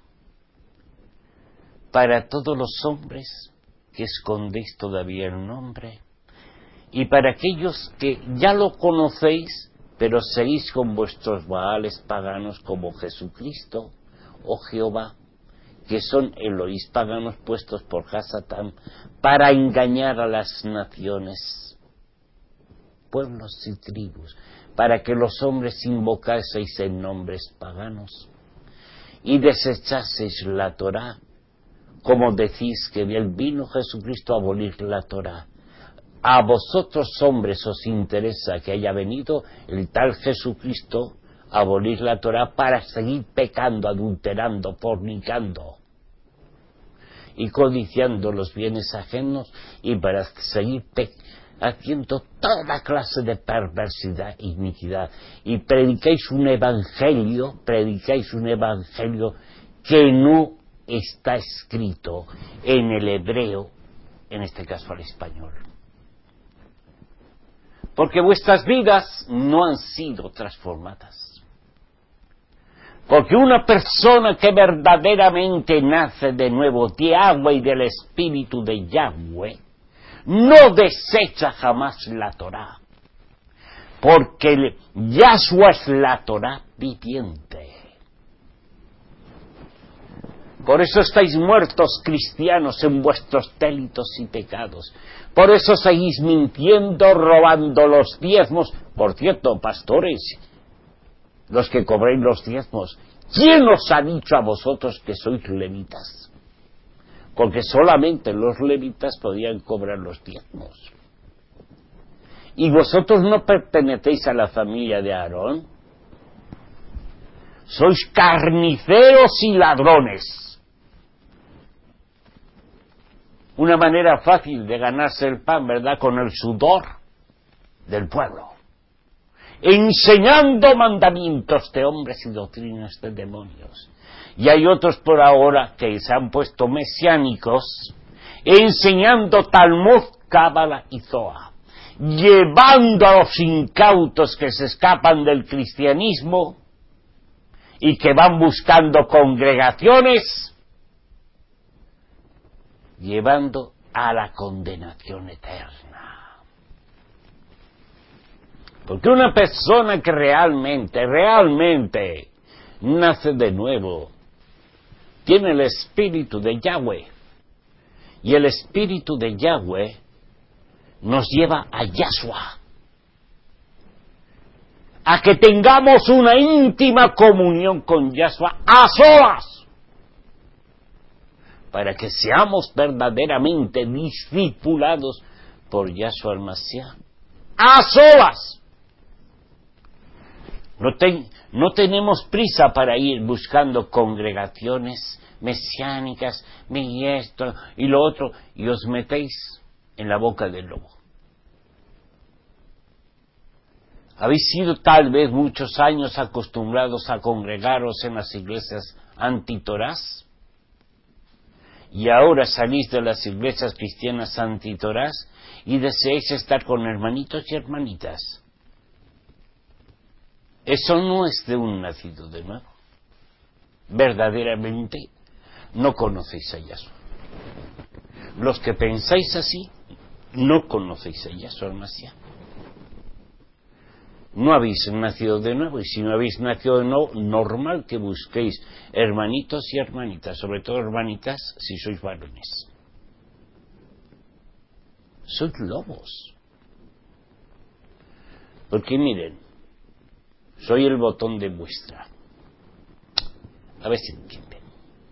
para todos los hombres que escondéis todavía el nombre, y para aquellos que ya lo conocéis, pero seguís con vuestros baales paganos como Jesucristo o Jehová, que son Elohís paganos puestos por Hasatán para engañar a las naciones, pueblos y tribus, para que los hombres invocaseis en nombres paganos y desechaseis la Torá, como decís que vino Jesucristo a abolir la Torá. A vosotros hombres os interesa que haya venido el tal Jesucristo a abolir la Torá para seguir pecando, adulterando, fornicando y codiciando los bienes ajenos, y para seguir pe haciendo toda clase de perversidad e iniquidad, y predicáis un evangelio, predicáis un evangelio que no está escrito en el hebreo, en este caso al español. Porque vuestras vidas no han sido transformadas. Porque una persona que verdaderamente nace de nuevo de agua y del Espíritu de Yahweh, no desecha jamás la Torá. Porque Yahshua es la Torá viviente. Por eso estáis muertos, cristianos, en vuestros delitos y pecados. Por eso seguís mintiendo, robando los diezmos. Por cierto, pastores, los que cobréis los diezmos, ¿quién os ha dicho a vosotros que sois levitas? Porque solamente los levitas podían cobrar los diezmos. ¿Y vosotros no pertenecéis a la familia de Aarón? Sois carniceros y ladrones. Una manera fácil de ganarse el pan, ¿verdad?, con el sudor del pueblo. Enseñando mandamientos de hombres y doctrinas de demonios. Y hay otros por ahora que se han puesto mesiánicos, enseñando Talmud, Cábala y Zohar, llevando a los incautos que se escapan del cristianismo y que van buscando congregaciones, llevando a la condenación eterna. Porque una persona que realmente, realmente nace de nuevo, tiene el Espíritu de Yahweh. Y el Espíritu de Yahweh nos lleva a Yahshua. A que tengamos una íntima comunión con Yahshua a solas. Para que seamos verdaderamente discipulados por Yahshua el Mashiach. A solas. No, ten, no tenemos prisa para ir buscando congregaciones mesiánicas, y esto y lo otro, y os metéis en la boca del lobo. Habéis sido tal vez muchos años acostumbrados a congregaros en las iglesias antitorás, y ahora salís de las iglesias cristianas antitorás y deseáis estar con hermanitos y hermanitas. Eso no es de un nacido de nuevo. Verdaderamente no conocéis a Yahshua. Los que pensáis así, no conocéis a Yahshua el Mashiach. No habéis nacido de nuevo, y si no habéis nacido de nuevo, normal que busquéis hermanitos y hermanitas, sobre todo hermanitas si sois varones. Sois lobos. Porque miren, soy el botón de muestra. A ver si entienden.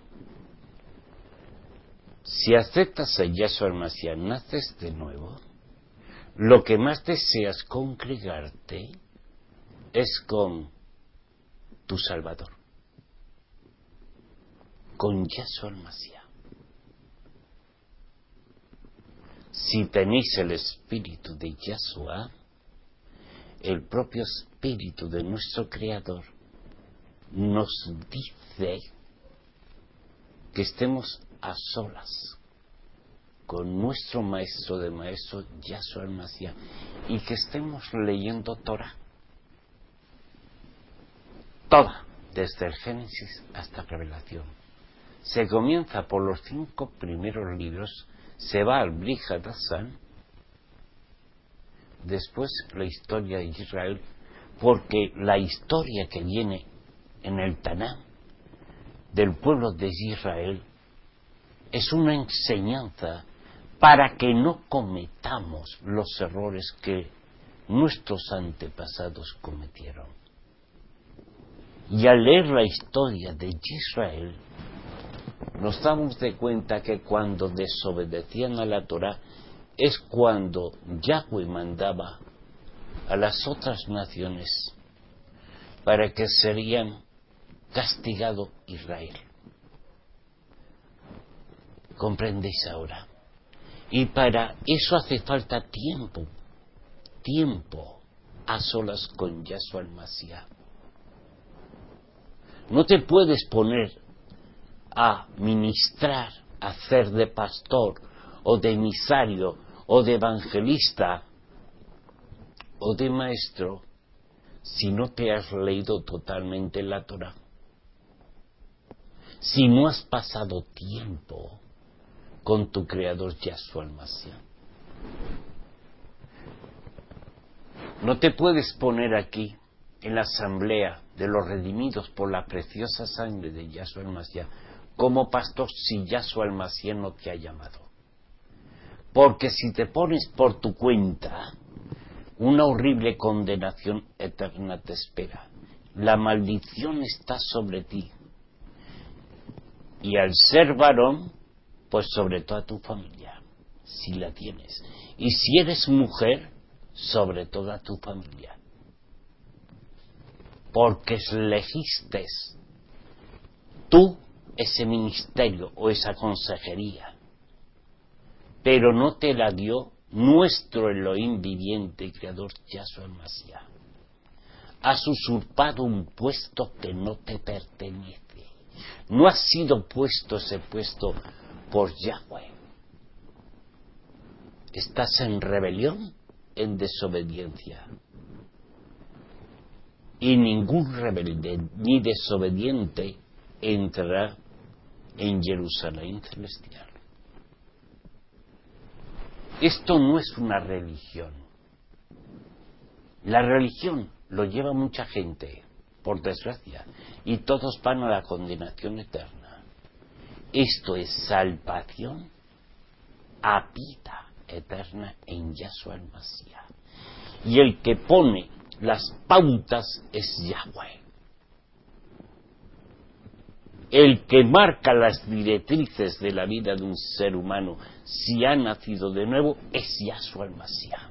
Si aceptas a Yahshua el Mashiach, naces de nuevo, lo que más deseas congregarte es con tu Salvador, con Yahshua el Mashiach. Si tenéis el Espíritu de Yahshua, el propio Espíritu de nuestro Creador nos dice que estemos a solas con nuestro Maestro de Maestros, Yahshua el Mashiach, y que estemos leyendo Torah. Toda, desde el Génesis hasta Revelación. Se comienza por los cinco primeros libros, se va al Brit Hadashah, después la historia de Israel, porque la historia que viene en el Tanaj del pueblo de Israel es una enseñanza para que no cometamos los errores que nuestros antepasados cometieron. Y al leer la historia de Israel, nos damos de cuenta que cuando desobedecían a la Torá es cuando Yahweh mandaba a las otras naciones para que serían castigado Israel. ¿Comprendéis ahora? Y para eso hace falta tiempo, tiempo a solas con Yahshua el Mashiach. No te puedes poner a ministrar, a hacer de pastor, o de emisario, o de evangelista, o de maestro, si no te has leído totalmente la Torá. Si no has pasado tiempo con tu Creador Yahshua el Mashiach. No te puedes poner aquí, en la asamblea de los redimidos por la preciosa sangre de Yahshua el Mashiach, como pastor si Yahshua el Mashiach no te ha llamado. Porque si te pones por tu cuenta, una horrible condenación eterna te espera. La maldición está sobre ti. Y al ser varón, pues sobre toda tu familia, si la tienes. Y si eres mujer, sobre toda tu familia. Porque elegiste tú ese ministerio o esa consejería. Pero no te la dio nuestro Elohim viviente y creador Yahshua el Mashiach. Has usurpado un puesto que no te pertenece. No ha sido puesto ese puesto por Yahweh. Estás en rebelión, en desobediencia. Y ningún rebelde ni desobediente entrará en Jerusalén celestial. Esto no es una religión. La religión lo lleva mucha gente, por desgracia, y todos van a la condenación eterna. Esto es salvación a vida eterna en Yahshua el Mashiach. Y el que pone las pautas es Yahweh. El que marca las directrices de la vida de un ser humano, si ha nacido de nuevo, es Yahshua el Mashiach.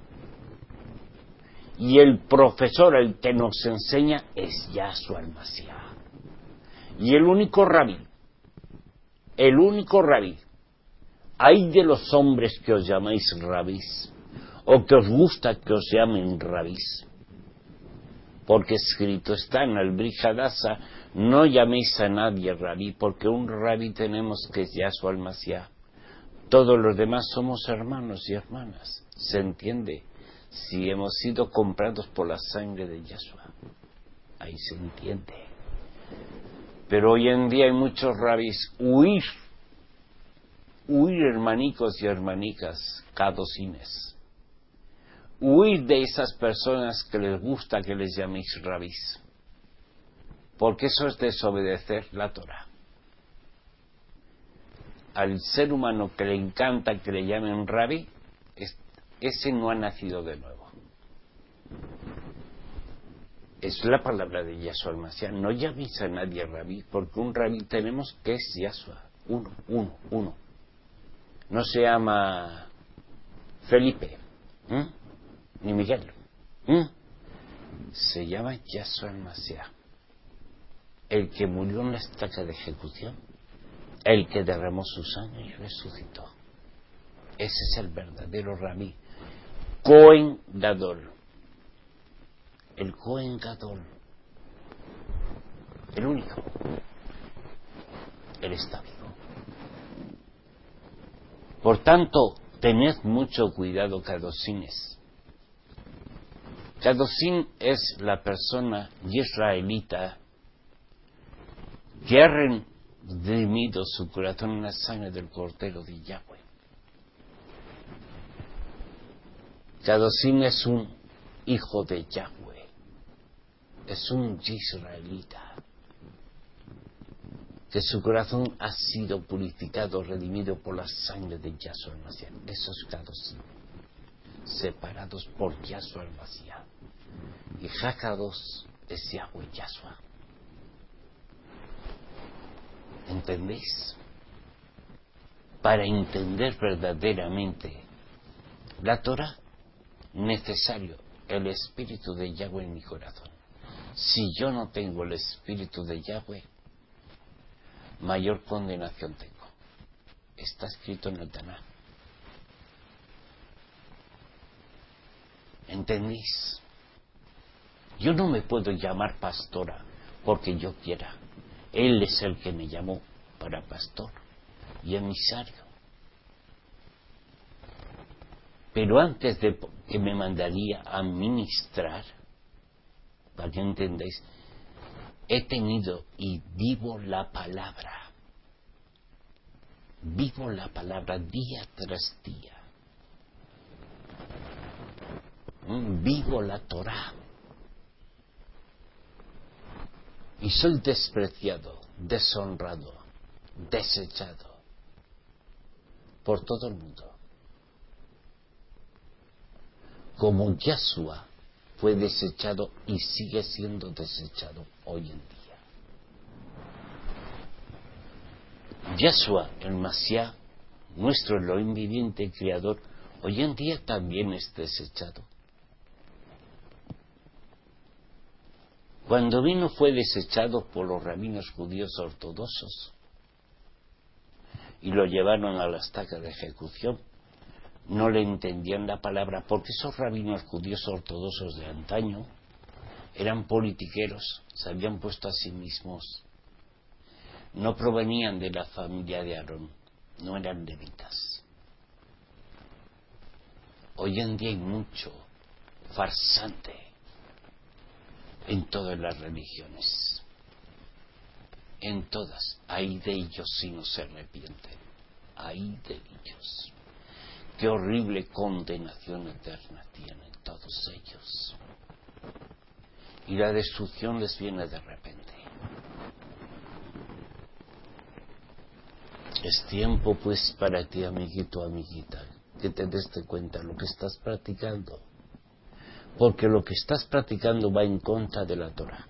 Y el profesor, el que nos enseña, es Yahshua el Mashiach. Y el único rabí, el único rabí, hay de los hombres que os llamáis rabís, o que os gusta que os llamen rabís, porque escrito está en el Brit Hadashah, no llaméis a nadie rabí, porque un rabí tenemos que es Yahshua el Mashiach. Todos los demás somos hermanos y hermanas, ¿se entiende? Si hemos sido comprados por la sangre de Yahshua, ahí se entiende. Pero hoy en día hay muchos rabís, huir, huir hermanicos y hermanicas, cadocines. Huir de esas personas que les gusta que les llaméis rabís, porque eso es desobedecer la Torá. Al ser humano que le encanta que le llamen rabí, ese no ha nacido de nuevo. Es la palabra de Yahshua el Mashiach. No llaméis a nadie rabí, porque un rabí tenemos que es Yahshua, uno, uno, uno. No se llama Felipe, ¿eh? Ni Miguel, ¿eh? Se llama Yahshua el Mashiach, el que murió en la estaca de ejecución, el que derramó su sangre y resucitó. Ese es el verdadero rabí. Cohen Gadol. El Cohen Gadol. El único. Él está vivo. Por tanto, tened mucho cuidado, Kadosines. Kadosín es la persona israelita que ha redimido su corazón en la sangre del Cordero de Yahweh. Kadosín es un hijo de Yahweh, es un israelita, que su corazón ha sido purificado, redimido por la sangre de Yahshua el Mashiach. Esos Kadosín, separados por Yahshua el Mashiach. Y Hakados es Yahweh Yahshua. ¿Entendéis? Para entender verdaderamente la Torah, necesario el espíritu de Yahweh en mi corazón. Si yo no tengo el espíritu de Yahweh, mayor condenación tengo. Está escrito en el Tanaj. ¿Entendéis? Yo no me puedo llamar pastora porque yo quiera. Él es el que me llamó para pastor y emisario. Pero antes de que me mandaría a ministrar, para que entendáis, he tenido y vivo la palabra. Vivo la palabra día tras día. Vivo la Torá. Y soy despreciado, deshonrado, desechado por todo el mundo. Como Yahshua fue desechado y sigue siendo desechado hoy en día. Yahshua, el Mashiach, nuestro Elohim viviente y creador, hoy en día también es desechado. Cuando vino fue desechado por los rabinos judíos ortodoxos y lo llevaron a la estaca de ejecución. No le entendían la palabra porque esos rabinos judíos ortodoxos de antaño eran politiqueros, se habían puesto a sí mismos. No provenían de la familia de Aarón, no eran levitas. Hoy en día hay mucho farsante en todas las religiones. En todas. Ay de ellos si no se arrepienten. Ay de ellos. Qué horrible condenación eterna tienen todos ellos. Y la destrucción les viene de repente. Es tiempo pues para ti, amiguito, amiguita, que te des de cuenta lo que estás practicando. Porque lo que estás practicando va en contra de la Torah.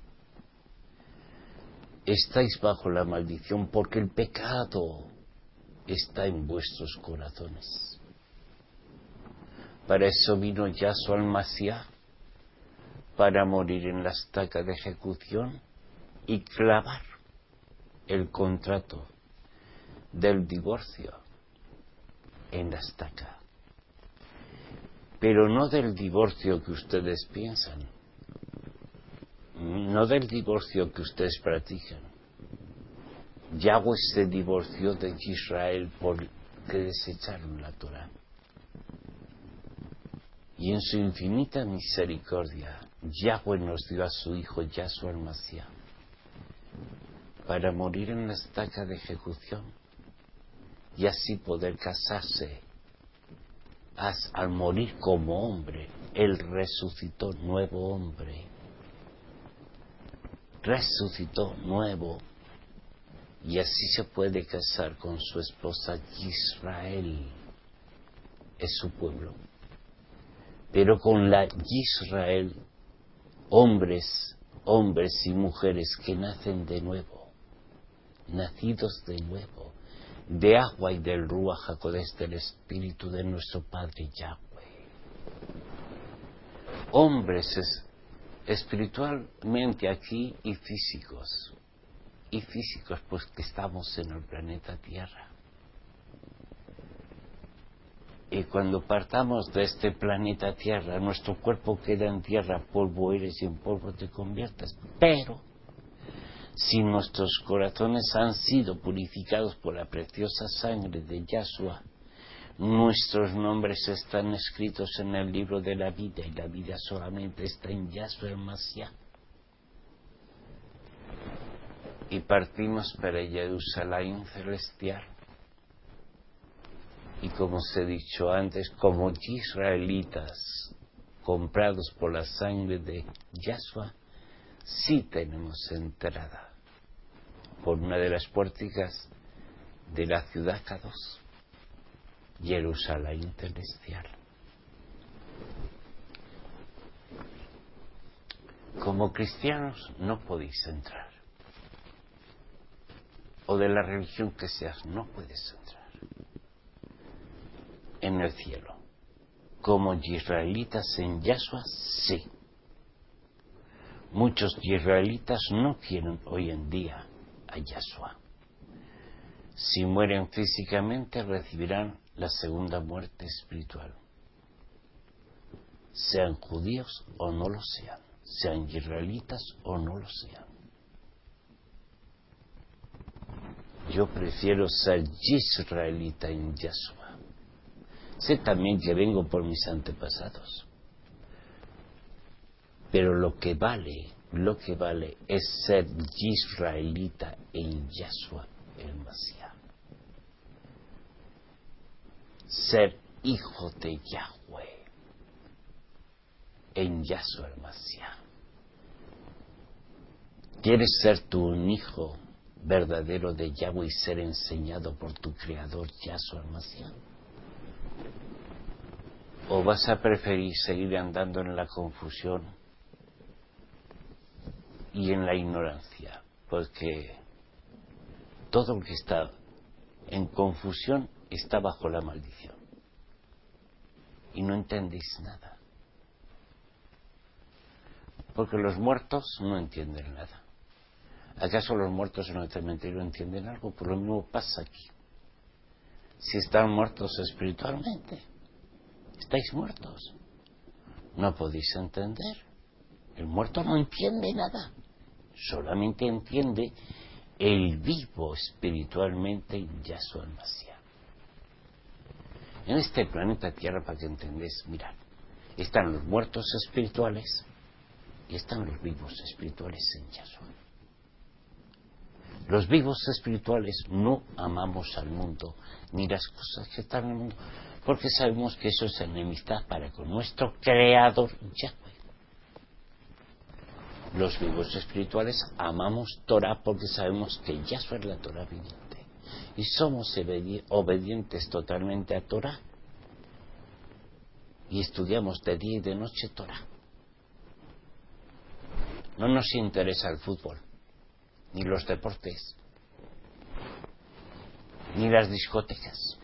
Estáis bajo la maldición porque el pecado está en vuestros corazones. Para eso vino Yahshua el Mashiach, para morir en la estaca de ejecución y clavar el contrato del divorcio en la estaca. Pero no del divorcio que ustedes piensan, no del divorcio que ustedes practican. Yahweh se divorció de Israel porque desecharon la Torah. Y en su infinita misericordia, Yahweh nos dio a su Hijo Yahshua el Mashiach para morir en la estaca de ejecución y así poder casarse. As, al morir como hombre, Él resucitó nuevo hombre. Resucitó nuevo y así se puede casar con su esposa Israel. Es su pueblo. Pero con la Israel, hombres, hombres y mujeres que nacen de nuevo, nacidos de nuevo, de agua y del Ruach HaKodesh, del Espíritu de nuestro Padre Yahweh. Hombres es, espiritualmente aquí y físicos, y físicos pues que estamos en el planeta Tierra. Y cuando partamos de este planeta Tierra, nuestro cuerpo queda en tierra, polvo eres y en polvo te conviertes. Pero, si nuestros corazones han sido purificados por la preciosa sangre de Yahshua, nuestros nombres están escritos en el libro de la vida, y la vida solamente está en Yahshua el Mashiach. Y partimos para Jerusalén celestial. Y como os he dicho antes, como israelitas comprados por la sangre de Yahshua, sí tenemos entrada por una de las puertas de la ciudad Kadosh, Jerusalén celestial. Como cristianos no podéis entrar, o de la religión que seas no puedes entrar en el cielo. Como israelitas en Yahshua, sí. Muchos israelitas no quieren hoy en día a Yahshua. Si mueren físicamente recibirán la segunda muerte espiritual. sean judíos o no lo sean, sean israelitas o no lo sean. Yo prefiero ser israelita en Yahshua. Sé también que vengo por mis antepasados. Pero lo que vale, lo que vale es ser israelita en Yahshua el Mashiach. Ser hijo de Yahweh en Yahshua el Mashiach. ¿Quieres ser tú un hijo verdadero de Yahweh y ser enseñado por tu Creador Yahshua el Mashiach? ¿O vas a preferir seguir andando en la confusión y en la ignorancia? Porque todo lo que está en confusión está bajo la maldición. Y no entendéis nada. Porque los muertos no entienden nada. ¿Acaso los muertos en el cementerio entienden algo? Pues lo mismo pasa aquí. Si están muertos espiritualmente, estáis muertos. No podéis entender. El muerto no entiende nada. Solamente entiende el vivo espiritualmente en Yahshua el Mashiach. En este planeta Tierra, para que entendáis, mirad, están los muertos espirituales y están los vivos espirituales en Yahshua. Los vivos espirituales no amamos al mundo ni las cosas que están en el mundo, porque sabemos que eso es enemistad para con nuestro Creador Yahweh. Los vivos espirituales amamos Torah porque sabemos que Yahshua es la Torah viviente. Y somos obedientes totalmente a Torah. Y estudiamos de día y de noche Torah. No nos interesa el fútbol, ni los deportes, ni las discotecas.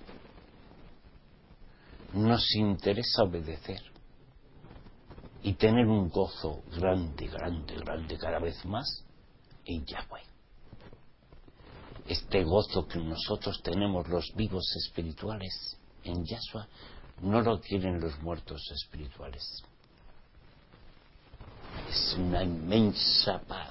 Nos interesa obedecer y tener un gozo grande, grande, grande, cada vez más en Yahweh. Este gozo que nosotros tenemos los vivos espirituales en Yahshua no lo tienen los muertos espirituales. Es una inmensa paz,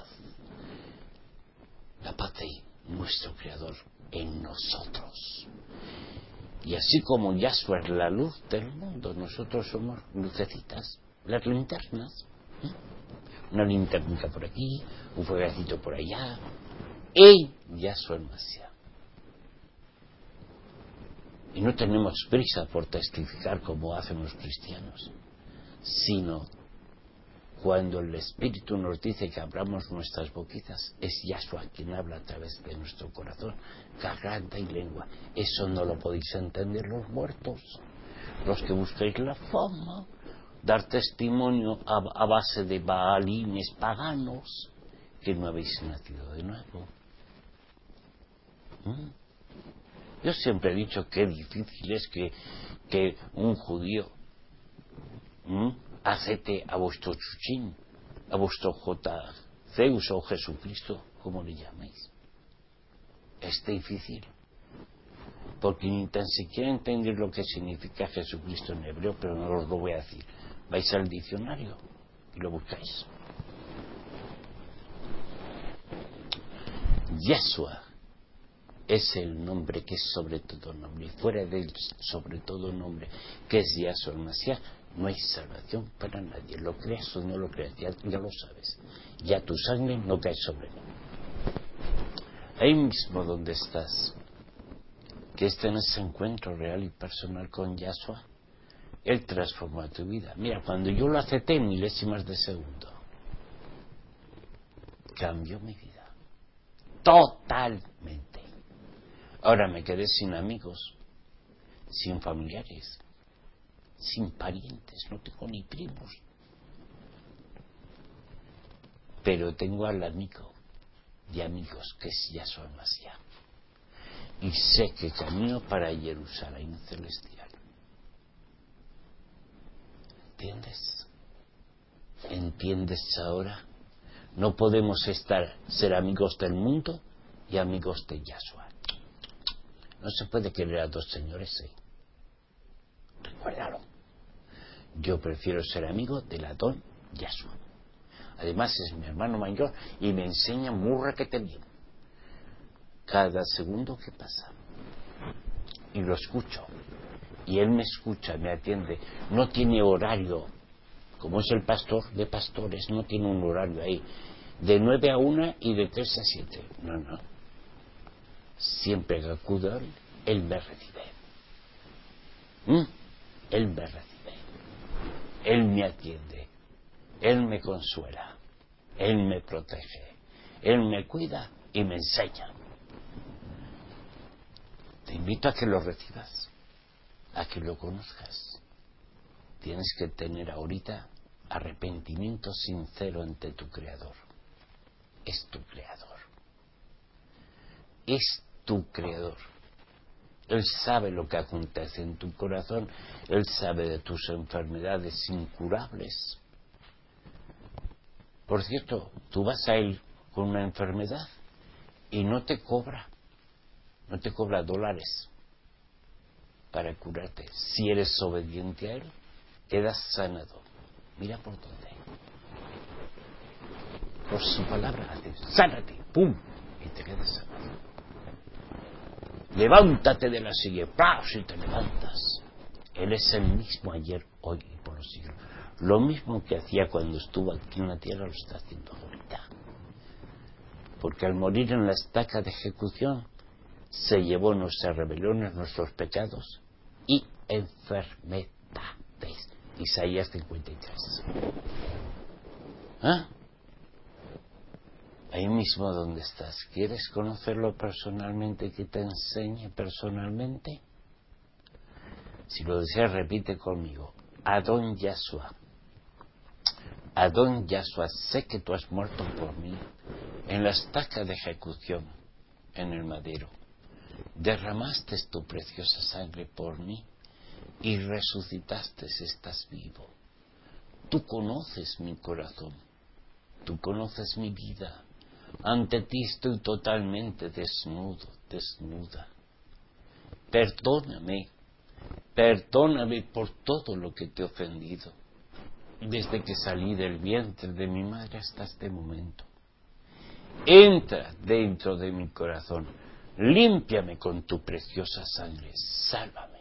la paz de nuestro Creador en nosotros. Y así como Yahshua es la luz del mundo, nosotros somos lucecitas, las linternas. ¿eh? Una linternica por aquí, un fuegacito por allá. Y Yahshua el Mashiach. Y no tenemos prisa por testificar como hacen los cristianos, sino cuando el Espíritu nos dice que abramos nuestras boquitas, es Yahshua quien habla a través de nuestro corazón, garganta y lengua. Eso no lo podéis entender los muertos, los que buscáis la fama, dar testimonio a, a base de baalines paganos, que no habéis nacido de nuevo. ¿Mm? Yo siempre he dicho que difícil es que, que un judío ¿Mm? acepte a vuestro chuchín, a vuestro J. Zeus o Jesucristo, como le llaméis. Es difícil, porque ni tan siquiera entender lo que significa Jesucristo en hebreo, pero no os lo voy a decir. Vais al diccionario y lo buscáis. Yahshua es el nombre que es sobre todo nombre, y fuera de él sobre todo nombre, que es Yahshua el Mashiach, no hay salvación para nadie. Lo creas o no lo creas, ya, ya lo sabes. Ya tu sangre no cae sobre mí. Ahí mismo donde estás, que este en ese encuentro real y personal con Yahshua, Él transforma tu vida. Mira, cuando yo lo acepté en milésimas de segundo, cambió mi vida. Totalmente. Ahora me quedé sin amigos, sin familiares, sin parientes, no tengo ni primos. Pero tengo al amigo de amigos, que es Yahshua el Mashiach. Y sé que camino para Jerusalén celestial. ¿Entiendes? ¿Entiendes ahora? No podemos estar, ser amigos del mundo y amigos de Yahshua. No se puede querer a dos señores, ¿eh? Recuérdalo. Yo prefiero ser amigo del Adón Yahshua. Además es mi hermano mayor y me enseña muy requete bien. Cada segundo que pasa. Y lo escucho. Y él me escucha, me atiende. No tiene horario. Como es el pastor de pastores, no tiene un horario ahí. De nueve a una y de tres a siete. No, no. Siempre que acudo a él, él me recibe. ¿Mm? Él me recibe. Él me atiende. Él me consuela. Él me protege. Él me cuida y me enseña. Te invito a que lo recibas, a que lo conozcas. Tienes que tener ahorita arrepentimiento sincero ante tu Creador. Es tu Creador. Es tu Creador. Él sabe lo que acontece en tu corazón. Él sabe de tus enfermedades incurables. Por cierto, tú vas a Él con una enfermedad y no te cobra. No te cobra dólares para curarte. Si eres obediente a Él, quedas sanado. Mira por dónde. Por su palabra, hace, sánate, ¡pum! Y te quedas sanado. Levántate de la silla, ¡pah! Si te levantas. Él es el mismo ayer, hoy y por los siglos. Lo mismo que hacía cuando estuvo aquí en la tierra, lo está haciendo ahorita. Porque al morir en la estaca de ejecución, se llevó nuestras rebeliones, nuestros pecados y enfermedades. Isaías cincuenta y tres. ¿Ah? Ahí mismo donde estás. ¿Quieres conocerlo personalmente, que te enseñe personalmente? Si lo deseas, repite conmigo. Adón Yahshua. Adón Yahshua, sé que tú has muerto por mí en la estaca de ejecución, en el madero. Derramaste tu preciosa sangre por mí y resucitaste, estás vivo. Tú conoces mi corazón, tú conoces mi vida. Ante ti estoy totalmente desnudo, desnuda. Perdóname, perdóname por todo lo que te he ofendido, desde que salí del vientre de mi madre hasta este momento. Entra dentro de mi corazón. Límpiame con tu preciosa sangre, sálvame,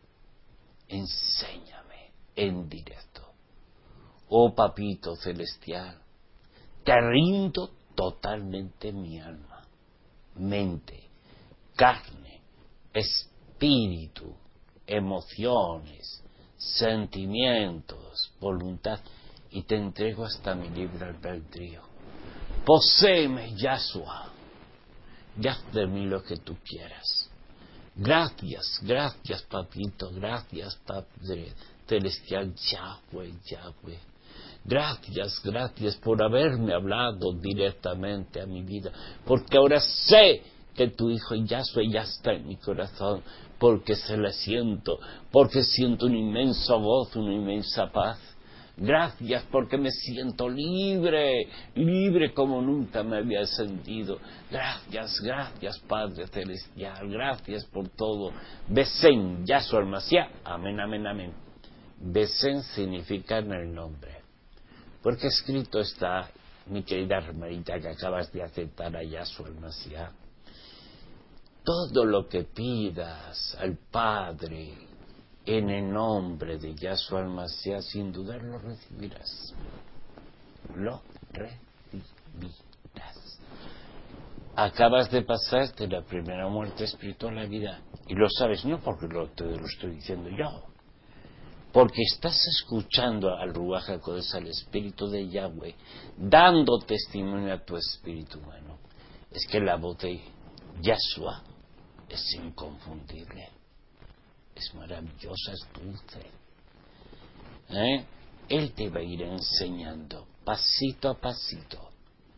enséñame en directo. Oh Papito Celestial, te rindo totalmente mi alma, mente, carne, espíritu, emociones, sentimientos, voluntad, y te entrego hasta mi libre albedrío. Poséeme, Yahshua. Y haz de mí lo que tú quieras. Gracias, gracias, Papito, gracias, Padre Celestial, Yahweh, Yahweh. Gracias, gracias por haberme hablado directamente a mi vida, porque ahora sé que tu Hijo Yahshua ya está en mi corazón, porque se le siento, porque siento un inmenso gozo, una inmensa paz. Gracias porque me siento libre, libre como nunca me había sentido. Gracias, gracias Padre Celestial, gracias por todo. Besén, Yahshua el Mashiach, amén, amén, amén. Besén significa en el nombre. Porque escrito está, mi querida hermanita que acabas de aceptar a Yahshua el Mashiach. Todo lo que pidas al Padre en el nombre de Yahshua el Mashiach, sin dudar lo recibirás. Lo recibirás. Acabas de pasar de la primera muerte espiritual a la vida. Y lo sabes, no porque lo, te lo estoy diciendo yo. Porque estás escuchando al Ruach HaKodesh, al Espíritu de Yahweh, dando testimonio a tu espíritu humano. Es que la voz de Yahshua es inconfundible. Es maravillosa, es dulce. ¿Eh? Él te va a ir enseñando, pasito a pasito.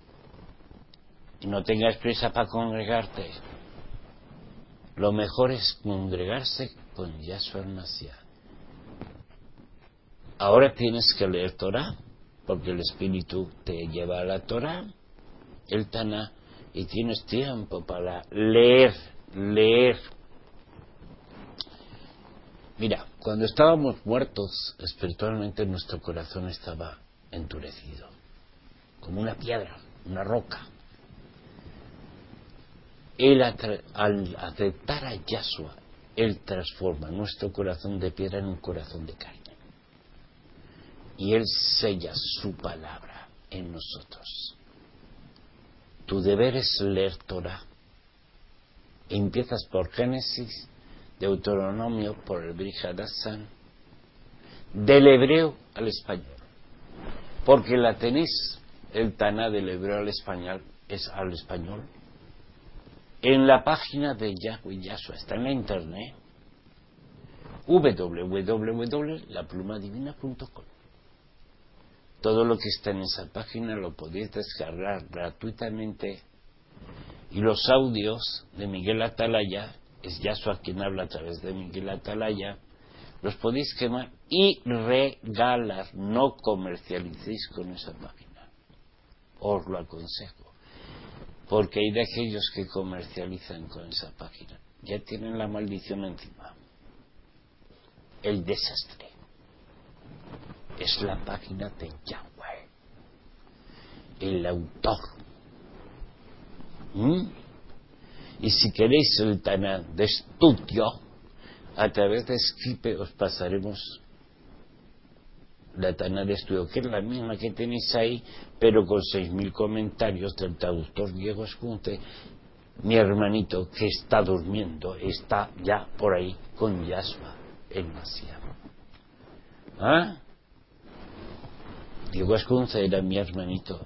Y no tengas prisa para congregarte. Lo mejor es congregarse con Yahshua el Mashiach. Ahora tienes que leer Torah, porque el Espíritu te lleva a la Torah, el Taná, y tienes tiempo para leer, leer. Mira, cuando estábamos muertos, espiritualmente nuestro corazón estaba endurecido, como una piedra, una roca. Él, al aceptar a Yahshua, Él transforma nuestro corazón de piedra en un corazón de carne. Y Él sella su palabra en nosotros. Tu deber es leer Torah. Empiezas por Génesis, Deuteronomio, por el Brit Hadassan, del hebreo al español. Porque la tenéis, el Taná del hebreo al español, es al español, en la página de Yahweh Yahshua, está en la internet, doble u doble u doble u punto la pluma divina punto com. Todo lo que está en esa página lo podéis descargar gratuitamente, y los audios de Miguel Atalaya, es Yahshua quien habla a través de Miguel Atalaya, los podéis quemar y regalar. No comercialicéis con esa página, os lo aconsejo, porque hay de aquellos que comercializan con esa página, ya tienen la maldición encima. El desastre es la página de Yahweh, el autor. ¿Mm? Y si queréis el Taná de estudio, a través de Skype os pasaremos la Taná de estudio, que es la misma que tenéis ahí, pero con seis mil comentarios del traductor Diego Escunce, mi hermanito que está durmiendo, está ya por ahí con Yahshua, el Mashiach. ¿Ah? Diego Escunce era mi hermanito,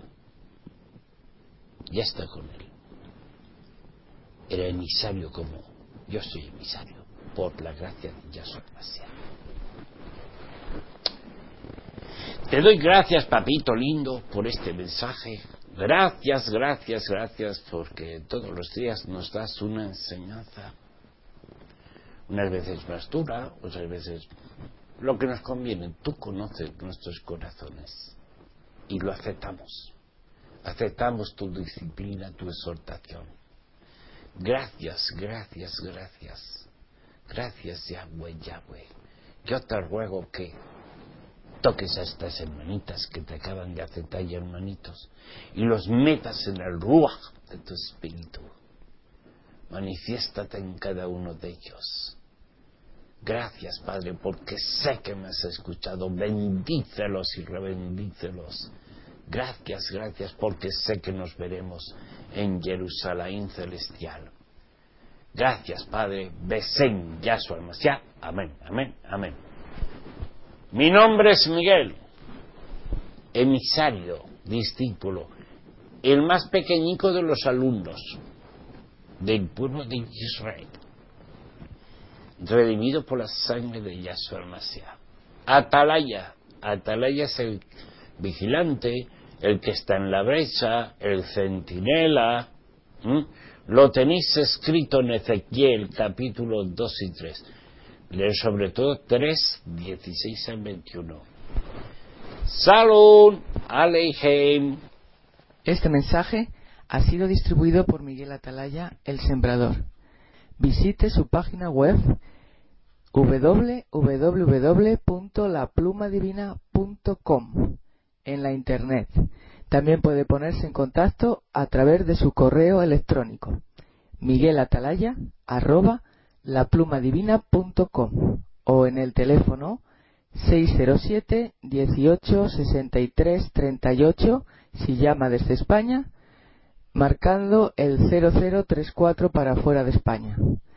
ya está con él. Era emisario como yo soy emisario, por la gracia de Yahshua Mashiach. Te doy gracias, papito lindo, por este mensaje. Gracias, gracias, gracias, porque todos los días nos das una enseñanza. Unas veces más dura, otras veces lo que nos conviene. Tú conoces nuestros corazones y lo aceptamos. Aceptamos tu disciplina, tu exhortación. Gracias, gracias, gracias. Gracias, Yahweh, Yahweh. Yo te ruego que toques a estas hermanitas que te acaban de aceptar ya, hermanitos, y los metas en el ruaj de tu espíritu. Manifiéstate en cada uno de ellos. Gracias, Padre, porque sé que me has escuchado. Bendícelos y rebendícelos. Gracias, gracias, porque sé que nos veremos en Jerusalén celestial. Gracias, Padre. Besén Yahshua el Mashiach. Amén, amén, amén. Mi nombre es Miguel, emisario, discípulo, el más pequeñico de los alumnos del pueblo de Israel, redimido por la sangre de Yahshua el Mashiach. Atalaya, Atalaya es el vigilante, el que está en la brecha, el centinela. ¿Mm? Lo tenéis escrito en Ezequiel capítulo dos y tres. Leer sobre todo tres, dieciséis al veintiuno. Salud, Alejem. Este mensaje ha sido distribuido por Miguel Atalaya, el Sembrador. Visite su página web doble u doble u doble u punto la pluma divina punto com en la internet. También puede ponerse en contacto a través de su correo electrónico miguelatalaya arroba la pluma divina punto com o en el teléfono seis cero siete, dieciocho, sesenta y tres, treinta y ocho si llama desde España, marcando el cero cero tres cuatro para fuera de España.